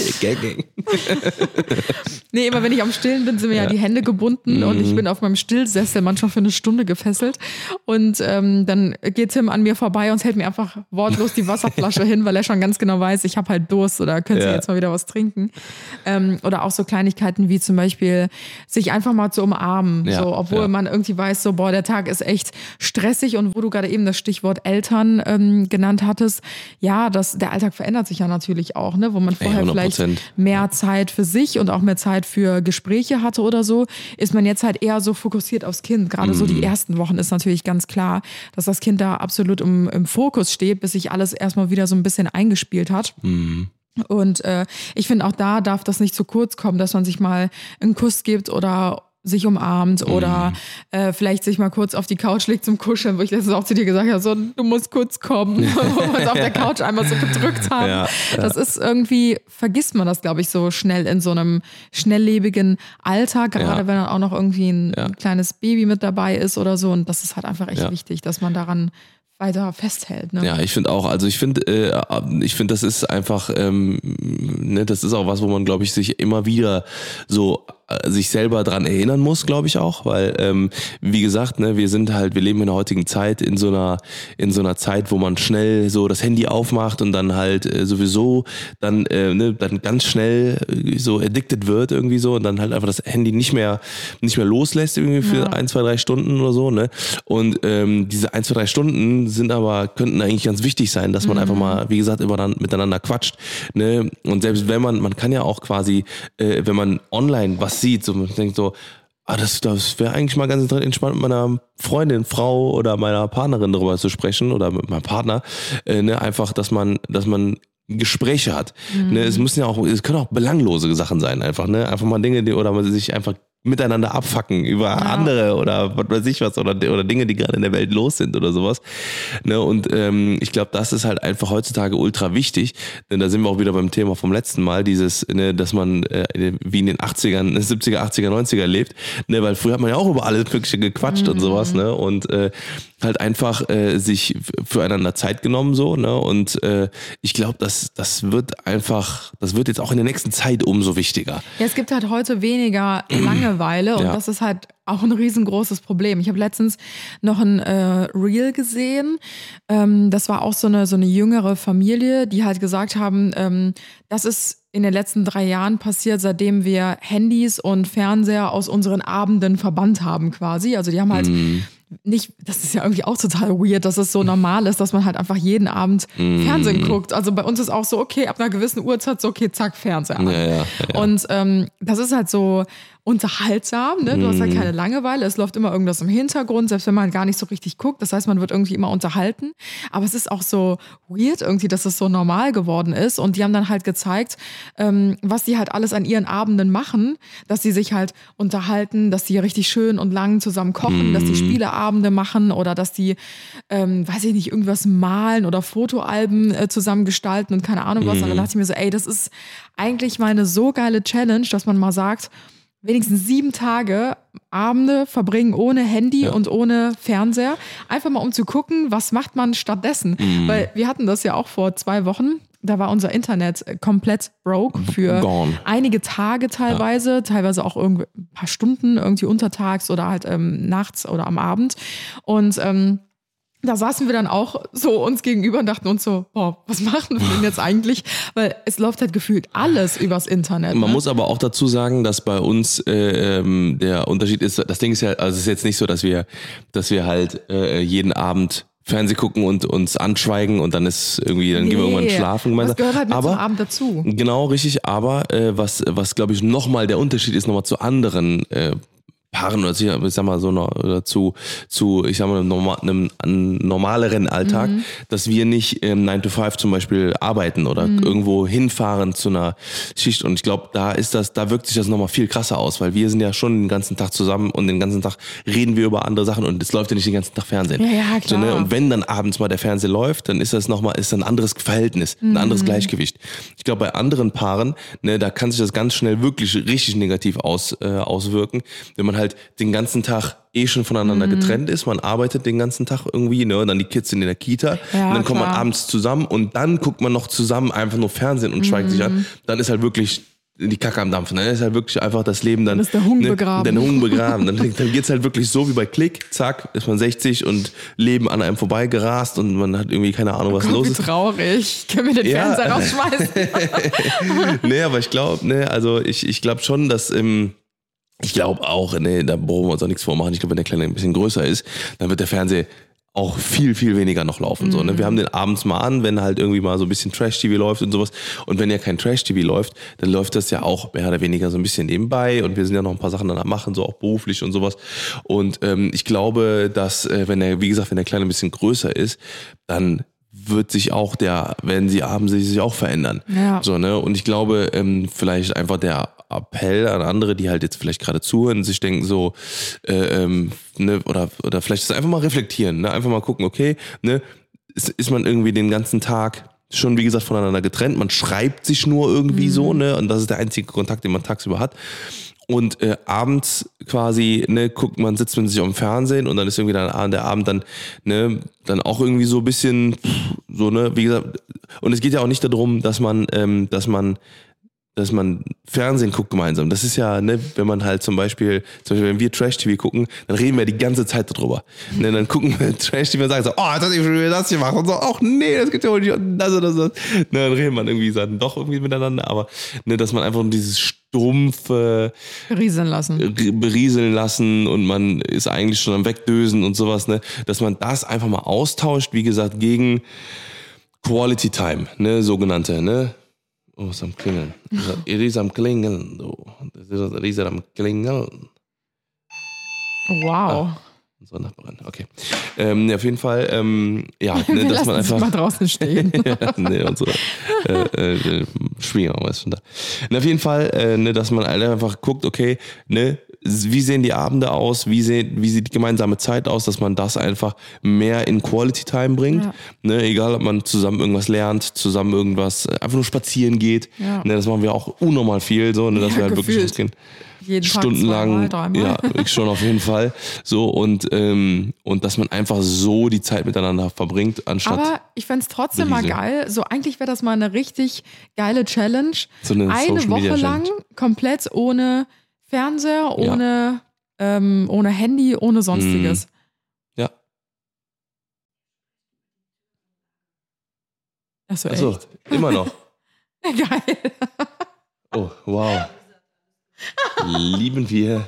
Nee, immer wenn ich am Stillen bin, sind mir ja die Hände gebunden und ich bin auf meinem Stillsessel manchmal für eine Stunde gefesselt und dann geht Tim an mir vorbei und hält mir einfach wortlos die Wasserflasche hin, weil er schon ganz genau weiß, ich habe halt Durst oder könnte jetzt mal wieder was trinken. Oder auch so Kleinigkeiten wie zum Beispiel sich einfach mal zu umarmen, so, obwohl man irgendwie weiß, so boah, der Tag ist echt stressig und wo du gerade eben das Stichwort Eltern genannt hattest, ja, der Alltag verändert sich ja natürlich auch, ne, wo man vorher 100%. Vielleicht mehr Zeit für sich und auch mehr Zeit für Gespräche hatte oder so, ist man jetzt halt eher so fokussiert aufs Kind. Gerade so die ersten Wochen ist natürlich ganz klar, dass das Kind da absolut im Fokus steht, bis sich alles erstmal wieder so ein bisschen eingespielt hat. Und ich finde auch da darf das nicht zu kurz kommen, dass man sich mal einen Kuss gibt oder sich umarmt oder vielleicht sich mal kurz auf die Couch legt zum Kuscheln, wo ich letztens auch zu dir gesagt habe, so, du musst kurz kommen, wo wir uns auf der Couch einmal so gedrückt haben. Das ist irgendwie, vergisst man das, glaube ich, so schnell in so einem schnelllebigen Alltag, gerade wenn dann auch noch irgendwie ein kleines Baby mit dabei ist oder so und das ist halt einfach echt wichtig, dass man daran weiter festhält. Ne? Ja, ich finde auch, also ich finde, das ist einfach, ne, das ist auch was, wo man, glaube ich, sich immer wieder so sich selber dran erinnern muss, glaube ich auch, weil, wie gesagt, ne, wir leben in der heutigen Zeit in so einer Zeit, wo man schnell so das Handy aufmacht und dann halt sowieso dann ganz schnell so addicted wird irgendwie so und dann halt einfach das Handy nicht mehr loslässt irgendwie für 1, 2, 3 Stunden oder so, ne, und diese 1, 2, 3 Stunden könnten eigentlich ganz wichtig sein, dass man einfach mal, wie gesagt, miteinander quatscht, ne, und selbst wenn man kann ja auch quasi, wenn man online was sieht, so man denkt so, das wäre eigentlich mal ganz entspannt mit meiner Freundin, Frau oder meiner Partnerin darüber zu sprechen oder mit meinem Partner, ne, einfach, dass man Gespräche hat. Ne, es können auch belanglose Sachen sein, einfach, ne, einfach mal Dinge, oder man sich einfach miteinander abfacken über andere oder was weiß ich was oder Dinge, die gerade in der Welt los sind oder sowas. Ne, und ich glaube, das ist halt einfach heutzutage ultra wichtig, denn da sind wir auch wieder beim Thema vom letzten Mal, dieses, ne, dass man wie in den 80ern, 70er, 80er, 90er lebt, ne, weil früher hat man ja auch über alles Mögliche gequatscht und sowas, ne, und halt einfach sich füreinander Zeit genommen so, ne, und ich glaube, das wird jetzt auch in der nächsten Zeit umso wichtiger. Ja, es gibt halt heute weniger Langeweile und das ist halt auch ein riesengroßes Problem. Ich habe letztens noch ein Reel gesehen, das war auch so eine jüngere Familie, die halt gesagt haben, das ist in den letzten 3 Jahren passiert, seitdem wir Handys und Fernseher aus unseren Abenden verbannt haben quasi. Also die haben halt nicht, das ist ja irgendwie auch total weird, dass es so normal ist, dass man halt einfach jeden Abend Fernsehen guckt. Also bei uns ist auch so, okay, ab einer gewissen Uhrzeit so, okay, zack, Fernseher an. Ja. Und das ist halt so unterhaltsam, ne? Du hast halt keine Langeweile, es läuft immer irgendwas im Hintergrund, selbst wenn man gar nicht so richtig guckt. Das heißt, man wird irgendwie immer unterhalten. Aber es ist auch so weird irgendwie, dass es so normal geworden ist. Und die haben dann halt gezeigt, was die halt alles an ihren Abenden machen, dass sie sich halt unterhalten, dass die richtig schön und lang zusammen kochen, dass die Spieleabende machen oder dass die, weiß ich nicht, irgendwas malen oder Fotoalben zusammen gestalten und keine Ahnung was. Und dann dachte ich mir so, ey, das ist eigentlich mal eine so geile Challenge, dass man mal sagt, wenigstens 7 Tage Abende verbringen ohne Handy und ohne Fernseher. Einfach mal um zu gucken, was macht man stattdessen. Weil wir hatten das ja auch vor 2 Wochen. Da war unser Internet komplett broke für einige Tage teilweise. Teilweise auch ein paar Stunden irgendwie untertags oder halt nachts oder am Abend. Und da saßen wir dann auch so uns gegenüber und dachten uns so, boah, was machen wir denn jetzt eigentlich? Weil es läuft halt gefühlt alles übers Internet. Man muss aber auch dazu sagen, dass bei uns der Unterschied ist, das Ding ist ja, also es ist jetzt nicht so, dass wir halt jeden Abend Fernsehen gucken und uns anschweigen und dann ist irgendwie, dann gehen wir irgendwann schlafen gemeinsam. Das gehört halt mit zum Abend dazu. Genau, richtig, aber was glaube ich nochmal der Unterschied ist nochmal zu anderen Paaren oder ich sag mal so zu ich sag mal einem normaleren Alltag, dass wir nicht 9 to 5 zum Beispiel arbeiten oder irgendwo hinfahren zu einer Schicht und ich glaube, da wirkt sich das nochmal viel krasser aus, weil wir sind ja schon den ganzen Tag zusammen und den ganzen Tag reden wir über andere Sachen und es läuft ja nicht den ganzen Tag Fernsehen. Ja, klar. So, ne? Und wenn dann abends mal der Fernseher läuft, dann ist das ein anderes Verhältnis, ein anderes Gleichgewicht. Ich glaube, bei anderen Paaren, ne, da kann sich das ganz schnell wirklich richtig negativ auswirken, wenn man halt den ganzen Tag schon voneinander getrennt ist, man arbeitet den ganzen Tag irgendwie, ne, und dann die Kids sind in der Kita und dann kommt man abends zusammen und dann guckt man noch zusammen einfach nur Fernsehen und schweigt sich an, dann ist halt wirklich die Kacke am Dampfen, ne? Dann ist halt wirklich einfach das Leben dann. Dann ist der Hunger begraben. Der Hunger begraben. Dann geht's halt wirklich so wie bei Klick, zack, ist man 60 und Leben an einem vorbei gerast und man hat irgendwie keine Ahnung, was los ist. Wie traurig. Können wir den Fernseher rausschmeißen? Nee, aber ich glaube, ne, also ich glaube schon, dass ich glaube auch, ne, da brauchen wir uns auch nichts vormachen. Ich glaube, wenn der Kleine ein bisschen größer ist, dann wird der Fernseher auch viel, viel weniger noch laufen. So, ne? Wir haben den abends mal an, wenn halt irgendwie mal so ein bisschen Trash-TV läuft und sowas. Und wenn ja kein Trash-TV läuft, dann läuft das ja auch mehr oder weniger so ein bisschen nebenbei. Und wir sind ja noch ein paar Sachen dann am Machen, so auch beruflich und sowas. Und ich glaube, dass, wenn der Kleine ein bisschen größer ist, dann wird sich auch werden sie abends sich auch verändern. Ja. So, ne? Und ich glaube, vielleicht einfach der Appell an andere, die halt jetzt vielleicht gerade zuhören und sich denken so, ne, oder vielleicht das einfach mal reflektieren, ne? Einfach mal gucken, okay, ne, ist man irgendwie den ganzen Tag schon, wie gesagt, voneinander getrennt, man schreibt sich nur irgendwie so, ne, und das ist der einzige Kontakt, den man tagsüber hat. Und abends quasi, ne, sitzt man sich am Fernsehen und dann ist irgendwie dann der Abend dann, ne, dann auch irgendwie so ein bisschen, so, ne, wie gesagt, und es geht ja auch nicht darum, dass man Fernsehen guckt gemeinsam. Das ist ja, ne, wenn man halt zum Beispiel, wenn wir Trash-TV gucken, dann reden wir die ganze Zeit darüber. Ne, dann gucken wir Trash-TV und sagen so, oh, jetzt hast du schon wieder das gemacht. Und so, ach nee, das geht ja wohl nicht. Und das. Ne, dann reden wir irgendwie dann doch irgendwie miteinander. Aber, ne, dass man einfach dieses stumpfe berieseln lassen und man ist eigentlich schon am Wegdösen und sowas, ne, dass man das einfach mal austauscht, wie gesagt, gegen Quality Time, ne, sogenannte, ne. Oh, ist am Klingeln. Ihr ist am Klingeln. Ihr ist am Klingeln. Wow. Unsere Nachbarin, okay. Auf jeden Fall, ja, ne, dass man einfach mal draußen stehen. Ja, ne, unsere Schwiegermama ist schon da. Und auf jeden Fall, ne, dass man einfach guckt, okay, ne, wie sehen die Abende aus, wie sieht die gemeinsame Zeit aus, dass man das einfach mehr in Quality Time bringt. Ja. Ne, egal, ob man zusammen irgendwas lernt, zusammen irgendwas, einfach nur spazieren geht. Ja. Ne, das machen wir auch unnormal viel, so, ne, dass wir halt wirklich losgehen. Jeden stundenlang, Tag 2-3 Mal. Ja, schon auf jeden Fall. So, und dass man einfach so die Zeit miteinander verbringt, anstatt. Aber ich fänd's trotzdem mal geil. So, eigentlich wäre das mal eine richtig geile Challenge. So eine Woche lang komplett ohne Fernseher, ohne Handy, ohne Sonstiges. Ja. Achso, immer noch. Geil. Oh, wow. Lieben wir.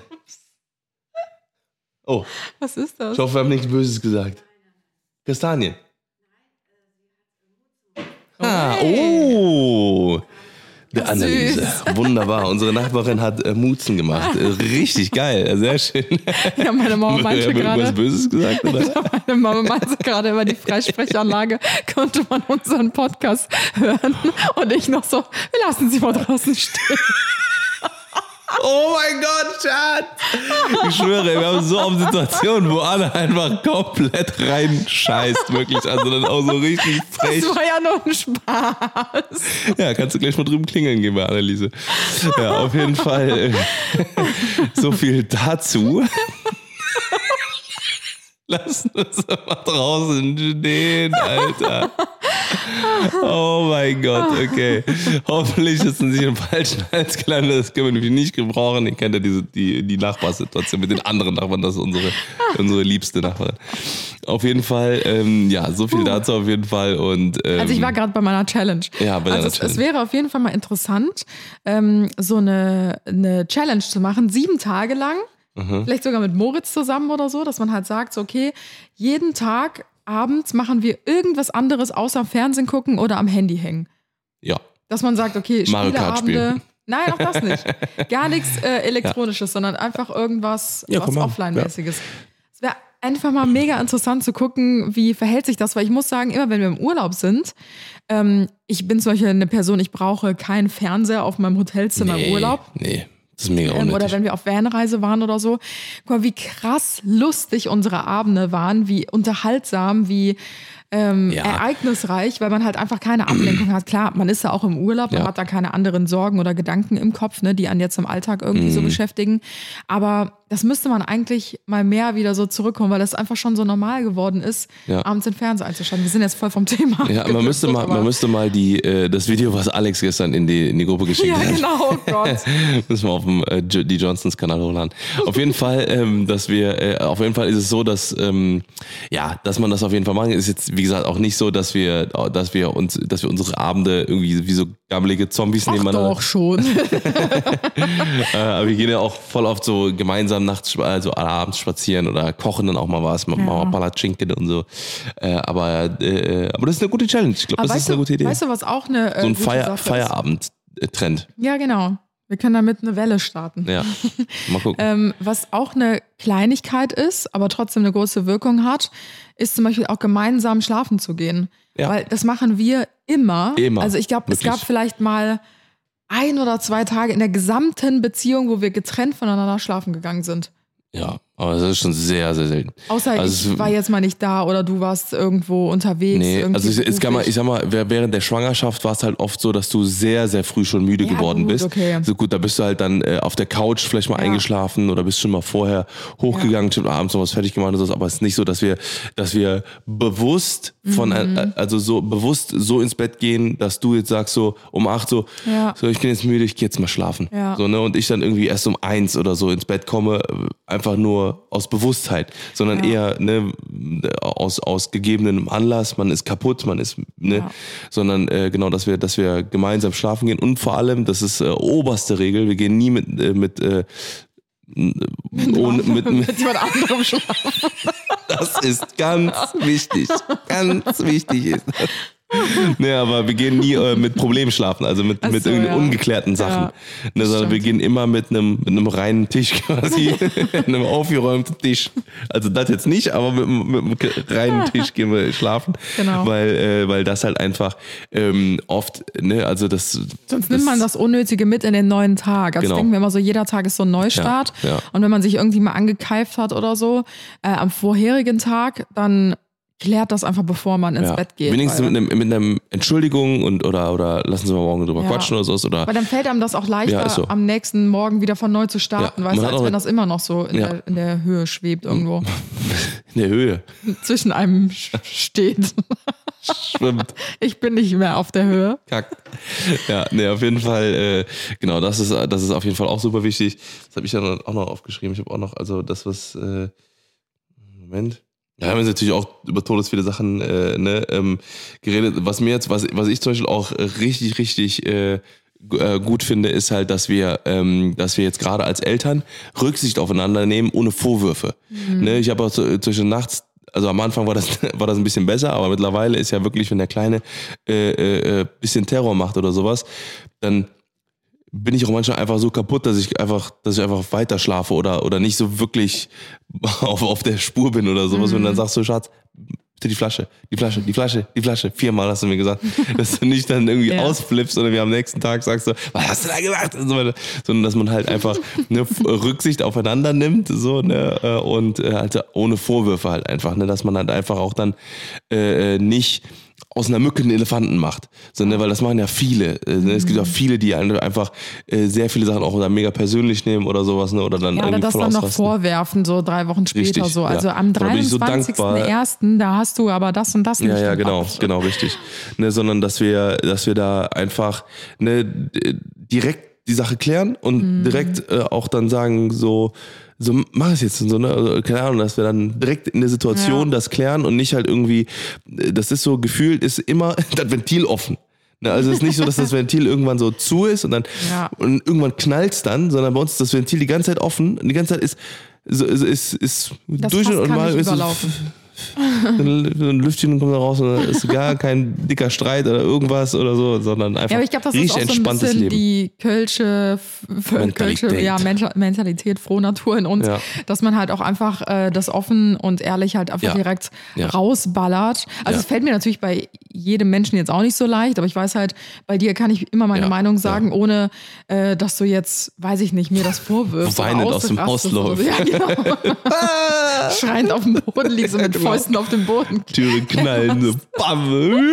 Oh. Was ist das? Ich hoffe, wir haben nichts Böses gesagt. Kastanien. Oh. Der Anneliese. Wunderbar. Unsere Nachbarin hat Mutzen gemacht. Richtig geil. Sehr schön. Ja, meine Mama meinte gerade. Was Böses gesagt, oder? Meine Mama meinte gerade, über die Freisprechanlage konnte man unseren Podcast hören. Und ich noch so, wir lassen sie mal draußen stehen. Oh mein Gott, Schatz! Ich schwöre, wir haben so oft Situationen, wo Anna einfach komplett reinscheißt, wirklich. Also dann auch so richtig frech. Das war ja nur ein Spaß. Ja, kannst du gleich mal drüben klingeln gehen bei Anneliese. Ja, auf jeden Fall so viel dazu. Lass uns mal draußen stehen, Alter. Oh mein Gott, okay. Hoffentlich ist es nicht im falschen Hals gelandet. Das können wir nämlich nicht gebrauchen. Ihr kennt ja die Nachbarsituation mit den anderen Nachbarn. Das ist unsere liebste Nachbarin. Auf jeden Fall, ja, so viel dazu auf jeden Fall. Und, also ich war gerade bei meiner Challenge. Ja, bei deiner Challenge. Es wäre auf jeden Fall mal interessant, so eine Challenge zu machen, 7 Tage lang. Vielleicht sogar mit Moritz zusammen oder so, dass man halt sagt, so, okay, jeden Tag abends machen wir irgendwas anderes außer Fernsehen gucken oder am Handy hängen. Ja. Dass man sagt, okay, Mario Kart Spieleabende. spielen. Nein, auch das nicht. Gar nichts Elektronisches, sondern einfach irgendwas was Offline-mäßiges. Es wäre einfach mal mega interessant zu gucken, wie verhält sich das, weil ich muss sagen, immer wenn wir im Urlaub sind, ich bin zum Beispiel eine Person, ich brauche keinen Fernseher auf meinem Hotelzimmer im Urlaub. Nee. Das ist mega unnötig. Oder wenn wir auf Vanreise waren oder so. Guck mal, wie krass lustig unsere Abende waren, wie unterhaltsam, wie ereignisreich, weil man halt einfach keine Ablenkung hat. Klar, man ist ja auch im Urlaub, man hat da keine anderen Sorgen oder Gedanken im Kopf, ne, die einen jetzt im Alltag irgendwie so beschäftigen. Aber das müsste man eigentlich mal mehr wieder so zurückkommen, weil das einfach schon so normal geworden ist, abends den Fernseher einzuschalten. Wir sind jetzt voll vom Thema. Ja, man müsste mal das Video, was Alex gestern in die Gruppe geschickt hat. Ja, genau, oh Gott. Müssen wir auf dem die Johnsons Kanal hochladen. Auf jeden Fall, auf jeden Fall ist es so, dass dass man das auf jeden Fall machen. Ist jetzt, wie gesagt, auch nicht so, dass wir unsere Abende irgendwie wie so gammelige Zombies nebeneinander. Doch schon. Aber wir gehen ja auch voll oft so gemeinsam abends spazieren oder kochen dann auch mal was, mal Palatschinken und so. Aber das ist eine gute Challenge. Ich glaube, das ist eine gute Idee. Weißt du, was auch eine so ein Sache Feierabend-Trend. Ja, genau. Wir können damit eine Welle starten. Ja, mal gucken. Was auch eine Kleinigkeit ist, aber trotzdem eine große Wirkung hat, ist zum Beispiel auch gemeinsam schlafen zu gehen. Ja. Weil das machen wir immer. Also ich glaube, es gab vielleicht mal 1 oder 2 Tage in der gesamten Beziehung, wo wir getrennt voneinander schlafen gegangen sind. Ja, aber das ist schon sehr, sehr selten. Außer ich war jetzt mal nicht da oder du warst irgendwo unterwegs. Nee, also ich sag mal, während der Schwangerschaft war es halt oft so, dass du sehr, sehr früh schon müde geworden bist. Okay. So gut, da bist du halt dann auf der Couch vielleicht mal eingeschlafen oder bist schon mal vorher hochgegangen, abends noch was fertig gemacht oder so. Aber es ist nicht so, dass wir bewusst bewusst so ins Bett gehen, dass du jetzt sagst so um 8 so ich bin jetzt müde, ich gehe jetzt mal schlafen. Ja. So, ne? Und ich dann irgendwie erst um 1 oder so ins Bett komme, einfach nur aus Bewusstheit, sondern eher aus gegebenem Anlass, man ist kaputt, sondern genau, dass wir gemeinsam schlafen gehen und vor allem, das ist oberste Regel, wir gehen nie mit jemand anderem schlafen. Das ist ganz wichtig. Ganz wichtig ist das. Nee, aber wir gehen nie mit Problemen schlafen, also mit irgendeinen ungeklärten Sachen. Ja, sondern wir gehen immer mit einem reinen Tisch quasi, einem aufgeräumten Tisch. Also das jetzt nicht, aber mit einem reinen Tisch gehen wir schlafen. Genau. Weil das halt einfach oft, also das... Sonst nimmt man das Unnötige mit in den neuen Tag. Also denken wir immer so, jeder Tag ist so ein Neustart. Ja. Und wenn man sich irgendwie mal angekeift hat oder so, am vorherigen Tag, dann klärt das einfach, bevor man ins Bett geht. Wenigstens mit einer Entschuldigung oder lassen Sie mal morgen drüber quatschen oder so. Weil dann fällt einem das auch leichter, am nächsten Morgen wieder von neu zu starten, weißt du, als wenn das immer noch so in der Höhe schwebt irgendwo. In der Höhe? Zwischen einem steht. Schwimmt. Ich bin nicht mehr auf der Höhe. Kack. Ja, auf jeden Fall, genau, das ist auf jeden Fall auch super wichtig. Das habe ich ja auch noch aufgeschrieben. Ich habe auch noch, also das, was, Moment. Ja, wir haben jetzt natürlich auch über todes viele Sachen geredet. Was ich zum Beispiel auch richtig, richtig gut finde, ist halt, dass wir jetzt gerade als Eltern Rücksicht aufeinander nehmen, ohne Vorwürfe. Ne? Ich habe auch zwischen nachts, also am Anfang war das ein bisschen besser, aber mittlerweile ist ja wirklich, wenn der Kleine bisschen Terror macht oder sowas, dann bin ich auch manchmal einfach so kaputt, dass ich einfach weiter schlafe oder nicht so wirklich auf der Spur bin oder sowas. Und dann sagst du, Schatz, bitte die Flasche. 4-mal hast du mir gesagt, dass du nicht dann irgendwie ausflippst oder wie am nächsten Tag sagst du, was hast du da gemacht? Und so weiter. Sondern dass man halt einfach eine Rücksicht aufeinander nimmt, so, ne, und halt ohne Vorwürfe halt einfach, ne, dass man halt einfach auch dann nicht aus einer Mücke einen Elefanten macht, sondern weil das machen ja viele. Es gibt auch viele, die einfach sehr viele Sachen auch mega persönlich nehmen oder sowas, ne, oder dann oder irgendwie das voll dann noch ausrasten. vorwerfen, so 3 Wochen später. Richtig, so. Also ja. am Da bin ich so 23.01., da hast du aber das und das nicht Ja, gemacht. genau, richtig. Ne, sondern dass wir da einfach direkt die Sache klären und direkt auch dann sagen, so mach es jetzt und so, ne? Also, keine Ahnung, dass wir dann direkt in der Situation das klären und nicht halt irgendwie, das ist so gefühlt, ist immer das Ventil offen. Ne? Also es ist nicht so, dass das Ventil irgendwann so zu ist und dann und irgendwann knallt's dann, sondern bei uns ist das Ventil die ganze Zeit offen und die ganze Zeit ist Das durch Fass und kann mal nicht ist überlaufen. ein Lüftchen kommt da raus und dann ist gar kein dicker Streit oder irgendwas oder so, sondern einfach Ja, aber ich glaube, das ist richtig auch so ein entspanntes bisschen Leben. die Kölsche Mentalität, frohe Natur in uns, dass man halt auch einfach das offen und ehrlich halt einfach direkt rausballert. Also es fällt mir natürlich bei jedem Menschen jetzt auch nicht so leicht, aber ich weiß halt, bei dir kann ich immer meine Meinung sagen, ohne dass du jetzt, weiß ich nicht, mir das vorwirfst. Weinend aus dem Haus läufst. Ja, genau. Schreiend auf dem Boden liegst und mit Fäusten auf dem Boden. Türen knallen, so bam.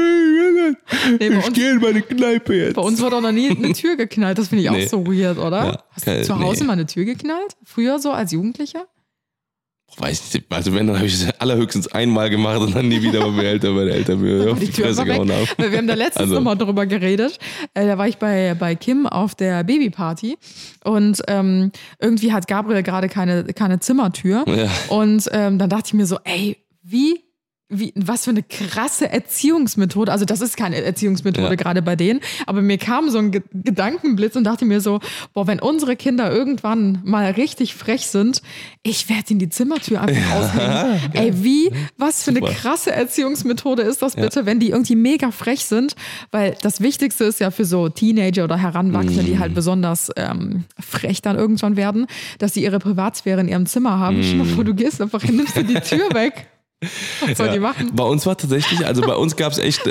Ich gehe in meine Kneipe jetzt. Bei uns wurde auch noch nie eine Tür geknallt. Das finde ich auch so weird, oder? Ja, Hast du zu Hause mal eine Tür geknallt? Früher so als Jugendlicher? Weiß nicht, also wenn, dann habe ich es allerhöchstens einmal gemacht und dann nie wieder, weil meine Eltern mir auf die Fresse gehauen haben. Wir haben da letztens nochmal drüber geredet. Da war ich bei Kim auf der Babyparty und irgendwie hat Gabriel gerade keine Zimmertür. Ja. Und dann dachte ich mir so, ey, was für eine krasse Erziehungsmethode. Also das ist keine Erziehungsmethode gerade bei denen, aber mir kam so ein Gedankenblitz und dachte mir so, boah, wenn unsere Kinder irgendwann mal richtig frech sind, ich werde ihnen die Zimmertür einfach aushängen. Ey, was für eine krasse Erziehungsmethode ist das bitte, wenn die irgendwie mega frech sind, weil das Wichtigste ist ja für so Teenager oder Heranwachsende, die halt besonders frech dann irgendwann werden, dass sie ihre Privatsphäre in ihrem Zimmer haben. Stell dir mal vor, du gehst einfach hin, nimmst dir die Tür weg. Was soll die machen? Bei uns war tatsächlich, also bei uns gab es echt,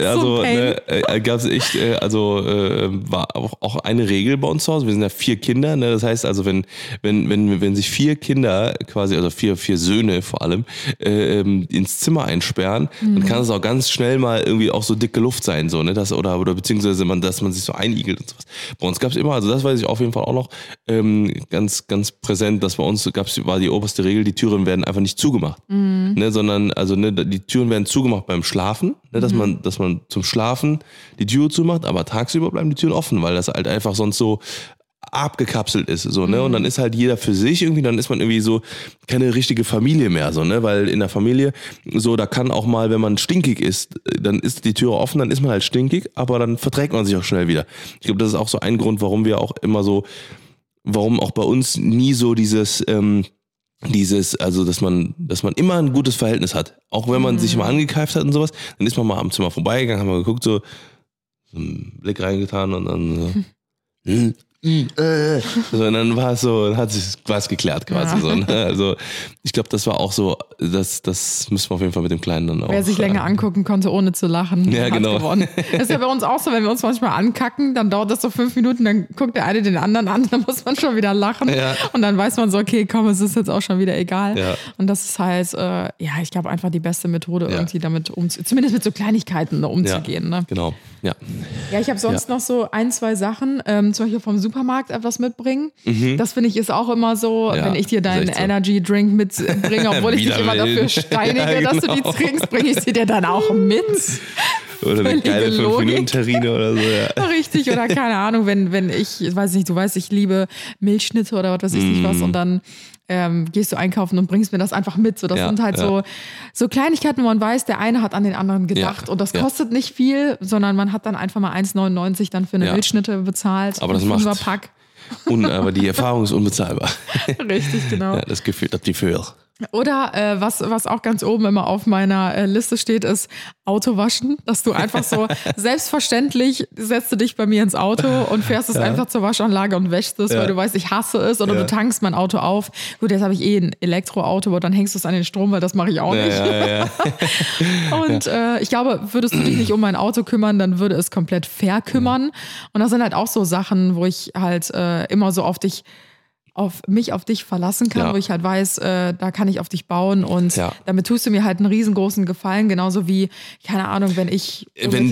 war auch eine Regel bei uns zu Hause. Wir sind ja 4 Kinder, ne? Das heißt also, wenn sich 4 Kinder quasi, also 4 Söhne vor allem, ins Zimmer einsperren, dann kann es auch ganz schnell mal irgendwie auch so dicke Luft sein, so, ne? Das, oder beziehungsweise dass man sich so einigelt und sowas. Bei uns gab es immer, also das weiß ich auf jeden Fall auch noch, ganz, ganz präsent, dass bei uns war die oberste Regel, die Türen werden einfach nicht zugemacht, ne? Sondern die Türen werden zugemacht beim Schlafen, ne, dass man zum Schlafen die Tür zumacht, aber tagsüber bleiben die Türen offen, weil das halt einfach sonst so abgekapselt ist, so, ne, und dann ist halt jeder für sich irgendwie, dann ist man irgendwie so keine richtige Familie mehr, so, ne, weil in der Familie so, da kann auch mal, wenn man stinkig ist, dann ist die Tür offen, dann ist man halt stinkig, aber dann verträgt man sich auch schnell wieder. Ich glaube, das ist auch so ein Grund, warum auch bei uns nie so also dass man immer ein gutes Verhältnis hat. Auch wenn man sich mal angekeift hat und sowas, dann ist man mal am Zimmer vorbeigegangen, haben wir geguckt, so einen Blick reingetan und dann so, und dann war es so, dann hat sich was geklärt quasi. So, ne? Also ich glaube, das war auch so, das müssen wir auf jeden Fall mit dem Kleinen dann auch. Wer sich länger angucken konnte, ohne zu lachen, hat gewonnen. Das ist ja bei uns auch so, wenn wir uns manchmal ankacken, dann dauert das so 5 Minuten, dann guckt der eine den anderen an, dann muss man schon wieder lachen. Ja. Und dann weiß man so, okay, komm, es ist jetzt auch schon wieder egal. Ja. Und das ist halt, ich glaube, einfach die beste Methode, irgendwie damit zumindest mit so Kleinigkeiten umzugehen. Ne? Genau. Ja, ich habe sonst noch so 1, 2 Sachen, zum Beispiel vom Supermarkt etwas mitbringen. Das finde ich ist auch immer so, wenn ich dir deinen Energy Drink mitbringe, obwohl ich dich immer dafür steinige, dass du die trinkst, bringe ich sie dir dann auch mit. Oder eine geile 5-Minuten-Terrine oder so, ja. Richtig, oder keine Ahnung, wenn ich weiß nicht, du weißt, ich liebe Milchschnitte oder was weiß ich nicht was und dann gehst du einkaufen und bringst mir das einfach mit. So, das sind halt so Kleinigkeiten, wo man weiß, der eine hat an den anderen gedacht und das kostet nicht viel, sondern man hat dann einfach mal 1,99 dann für eine Milchschnitte bezahlt. Aber das macht. Aber die Erfahrung ist unbezahlbar. Richtig, genau. Ja, das Gefühl, das Gefühl. Oder was auch ganz oben immer auf meiner Liste steht, ist Auto waschen. Dass du einfach so selbstverständlich setzt du dich bei mir ins Auto und fährst es einfach zur Waschanlage und wäschst es, weil du weißt, ich hasse es. Oder du tankst mein Auto auf. Gut, jetzt habe ich ein Elektroauto, aber dann hängst du es an den Strom, weil das mache ich auch nicht. Und ich glaube, würdest du dich nicht um mein Auto kümmern, dann würde es komplett verkümmern. Und das sind halt auch so Sachen, wo ich halt immer so auf dich verlassen kann, wo ich halt weiß, da kann ich auf dich bauen und damit tust du mir halt einen riesengroßen Gefallen, genauso wie, keine Ahnung, wenn ich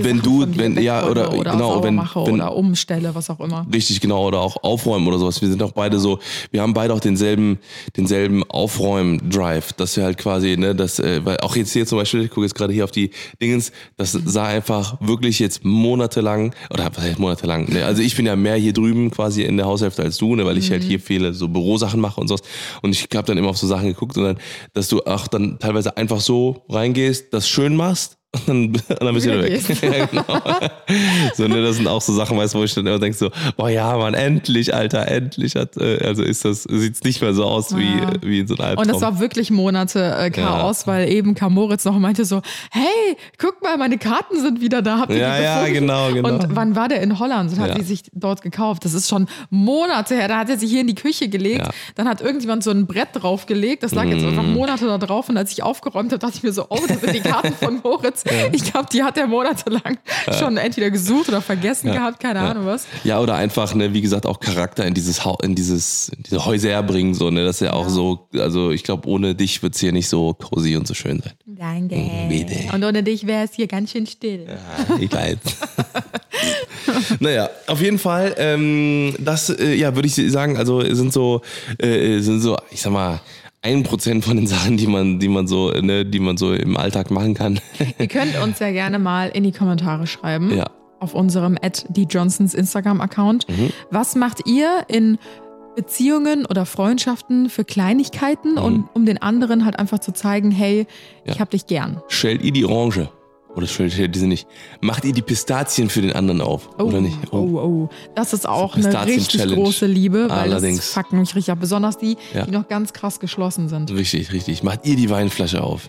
mache oder umstelle, was auch immer. Richtig, genau, oder auch aufräumen oder sowas. Wir sind auch beide so, wir haben beide auch denselben Aufräumen-Drive, dass wir halt quasi, ne, weil auch jetzt hier zum Beispiel, ich gucke jetzt gerade hier auf die Dingens, das sah einfach wirklich jetzt monatelang, oder was heißt monatelang, ne, also ich bin ja mehr hier drüben quasi in der Haushälfte als du, ne, weil ich halt hier viele so Bürosachen mache und sowas. Und ich habe dann immer auf so Sachen geguckt und dann, dass du auch dann teilweise einfach so reingehst, das schön machst und dann bist du wieder weg. Ja, genau. So, ne, das sind auch so Sachen, weißt du, wo ich dann immer denke so, boah ja, Mann, endlich, Alter, endlich sieht's nicht mehr so aus wie in so einem Albtraum. Und das war wirklich Monate Chaos, weil eben kam Moritz noch und meinte so, hey, guck mal, meine Karten sind wieder da, habt ihr die gefunden? Genau. Und wann war der in Holland und hat die sich dort gekauft? Das ist schon Monate her, da hat er sich hier in die Küche gelegt, dann hat irgendjemand so ein Brett draufgelegt, das lag jetzt einfach Monate da drauf und als ich aufgeräumt habe, dachte ich mir so, oh, das sind die Karten von Moritz. Ich glaube, die hat er monatelang schon entweder gesucht oder vergessen gehabt, keine Ahnung was. Ja, oder einfach, ne, wie gesagt, auch Charakter in diese Häuser bringen, so, ne, das ist ja auch so, also ich glaube, ohne dich wird's hier nicht so cozy und so schön sein. Danke. Bitte. Und ohne dich wäre es hier ganz schön still. Ja, ich weiß. Naja, auf jeden Fall, das, würde ich sagen, also sind so, ich sag mal, 1% von den Sachen, die man so im Alltag machen kann. Ihr könnt uns ja gerne mal in die Kommentare schreiben. Ja. Auf unserem @djohnsons Instagram-Account. Was macht ihr in Beziehungen oder Freundschaften für Kleinigkeiten und um den anderen halt einfach zu zeigen, hey, ich hab dich gern. Schält ihr die Orange? Oder schält diese nicht? Macht ihr die Pistazien für den anderen auf? Oder nicht? Oh. Das ist auch eine richtig große Liebe, weil allerdings. Das fuckt mich richtig ab. Besonders die noch ganz krass geschlossen sind. Richtig. Macht ihr die Weinflasche auf?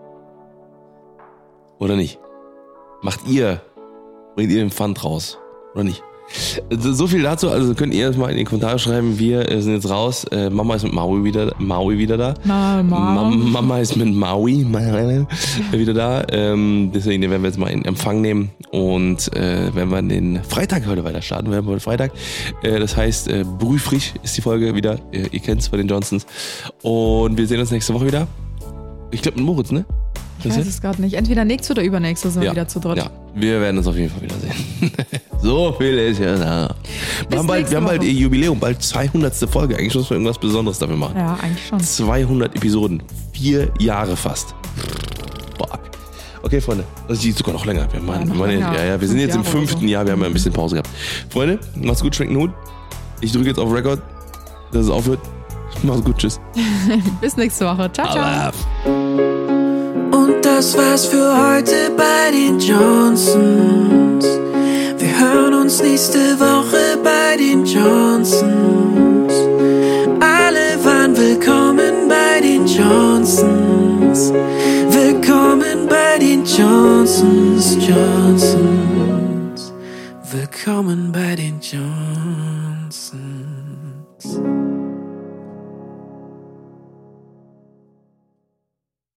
Oder nicht? Bringt ihr den Pfand raus? Oder nicht? So viel dazu, also könnt ihr das mal in die Kommentare schreiben. Wir sind jetzt raus. Mama ist mit Maui wieder da. Mama ist mit Maui wieder da. Deswegen werden wir jetzt mal in Empfang nehmen und werden wir den Freitag heute weiter starten. Wir haben heute Freitag. Das heißt, brühfrisch ist die Folge wieder. Ihr kennt es bei den Johnsons. Und wir sehen uns nächste Woche wieder. Ich glaube mit Moritz, ne? Ich weiß es gerade nicht. Entweder nächste oder übernächste sind wir wieder zu dritt. Ja, wir werden uns auf jeden Fall wiedersehen. So viel ist ja da. Wir haben bald ihr Jubiläum, bald 200. Folge. Eigentlich müssen wir irgendwas Besonderes dafür machen. Ja, eigentlich schon. 200 Episoden. 4 Jahre fast. Boah. Okay, Freunde. Das ist sogar noch länger. Wir sind jetzt im 5. Jahr. Wir haben ja ein bisschen Pause gehabt. Freunde, macht's gut, schwenkt den Hut. Ich drücke jetzt auf Record, dass es aufhört. Macht's gut, tschüss. Bis nächste Woche. Ciao, ciao. Und das war's für heute bei den Johnsons. Wir hören uns nächste Woche bei den Johnsons. Alle waren willkommen bei den Johnsons. Willkommen bei den Johnsons.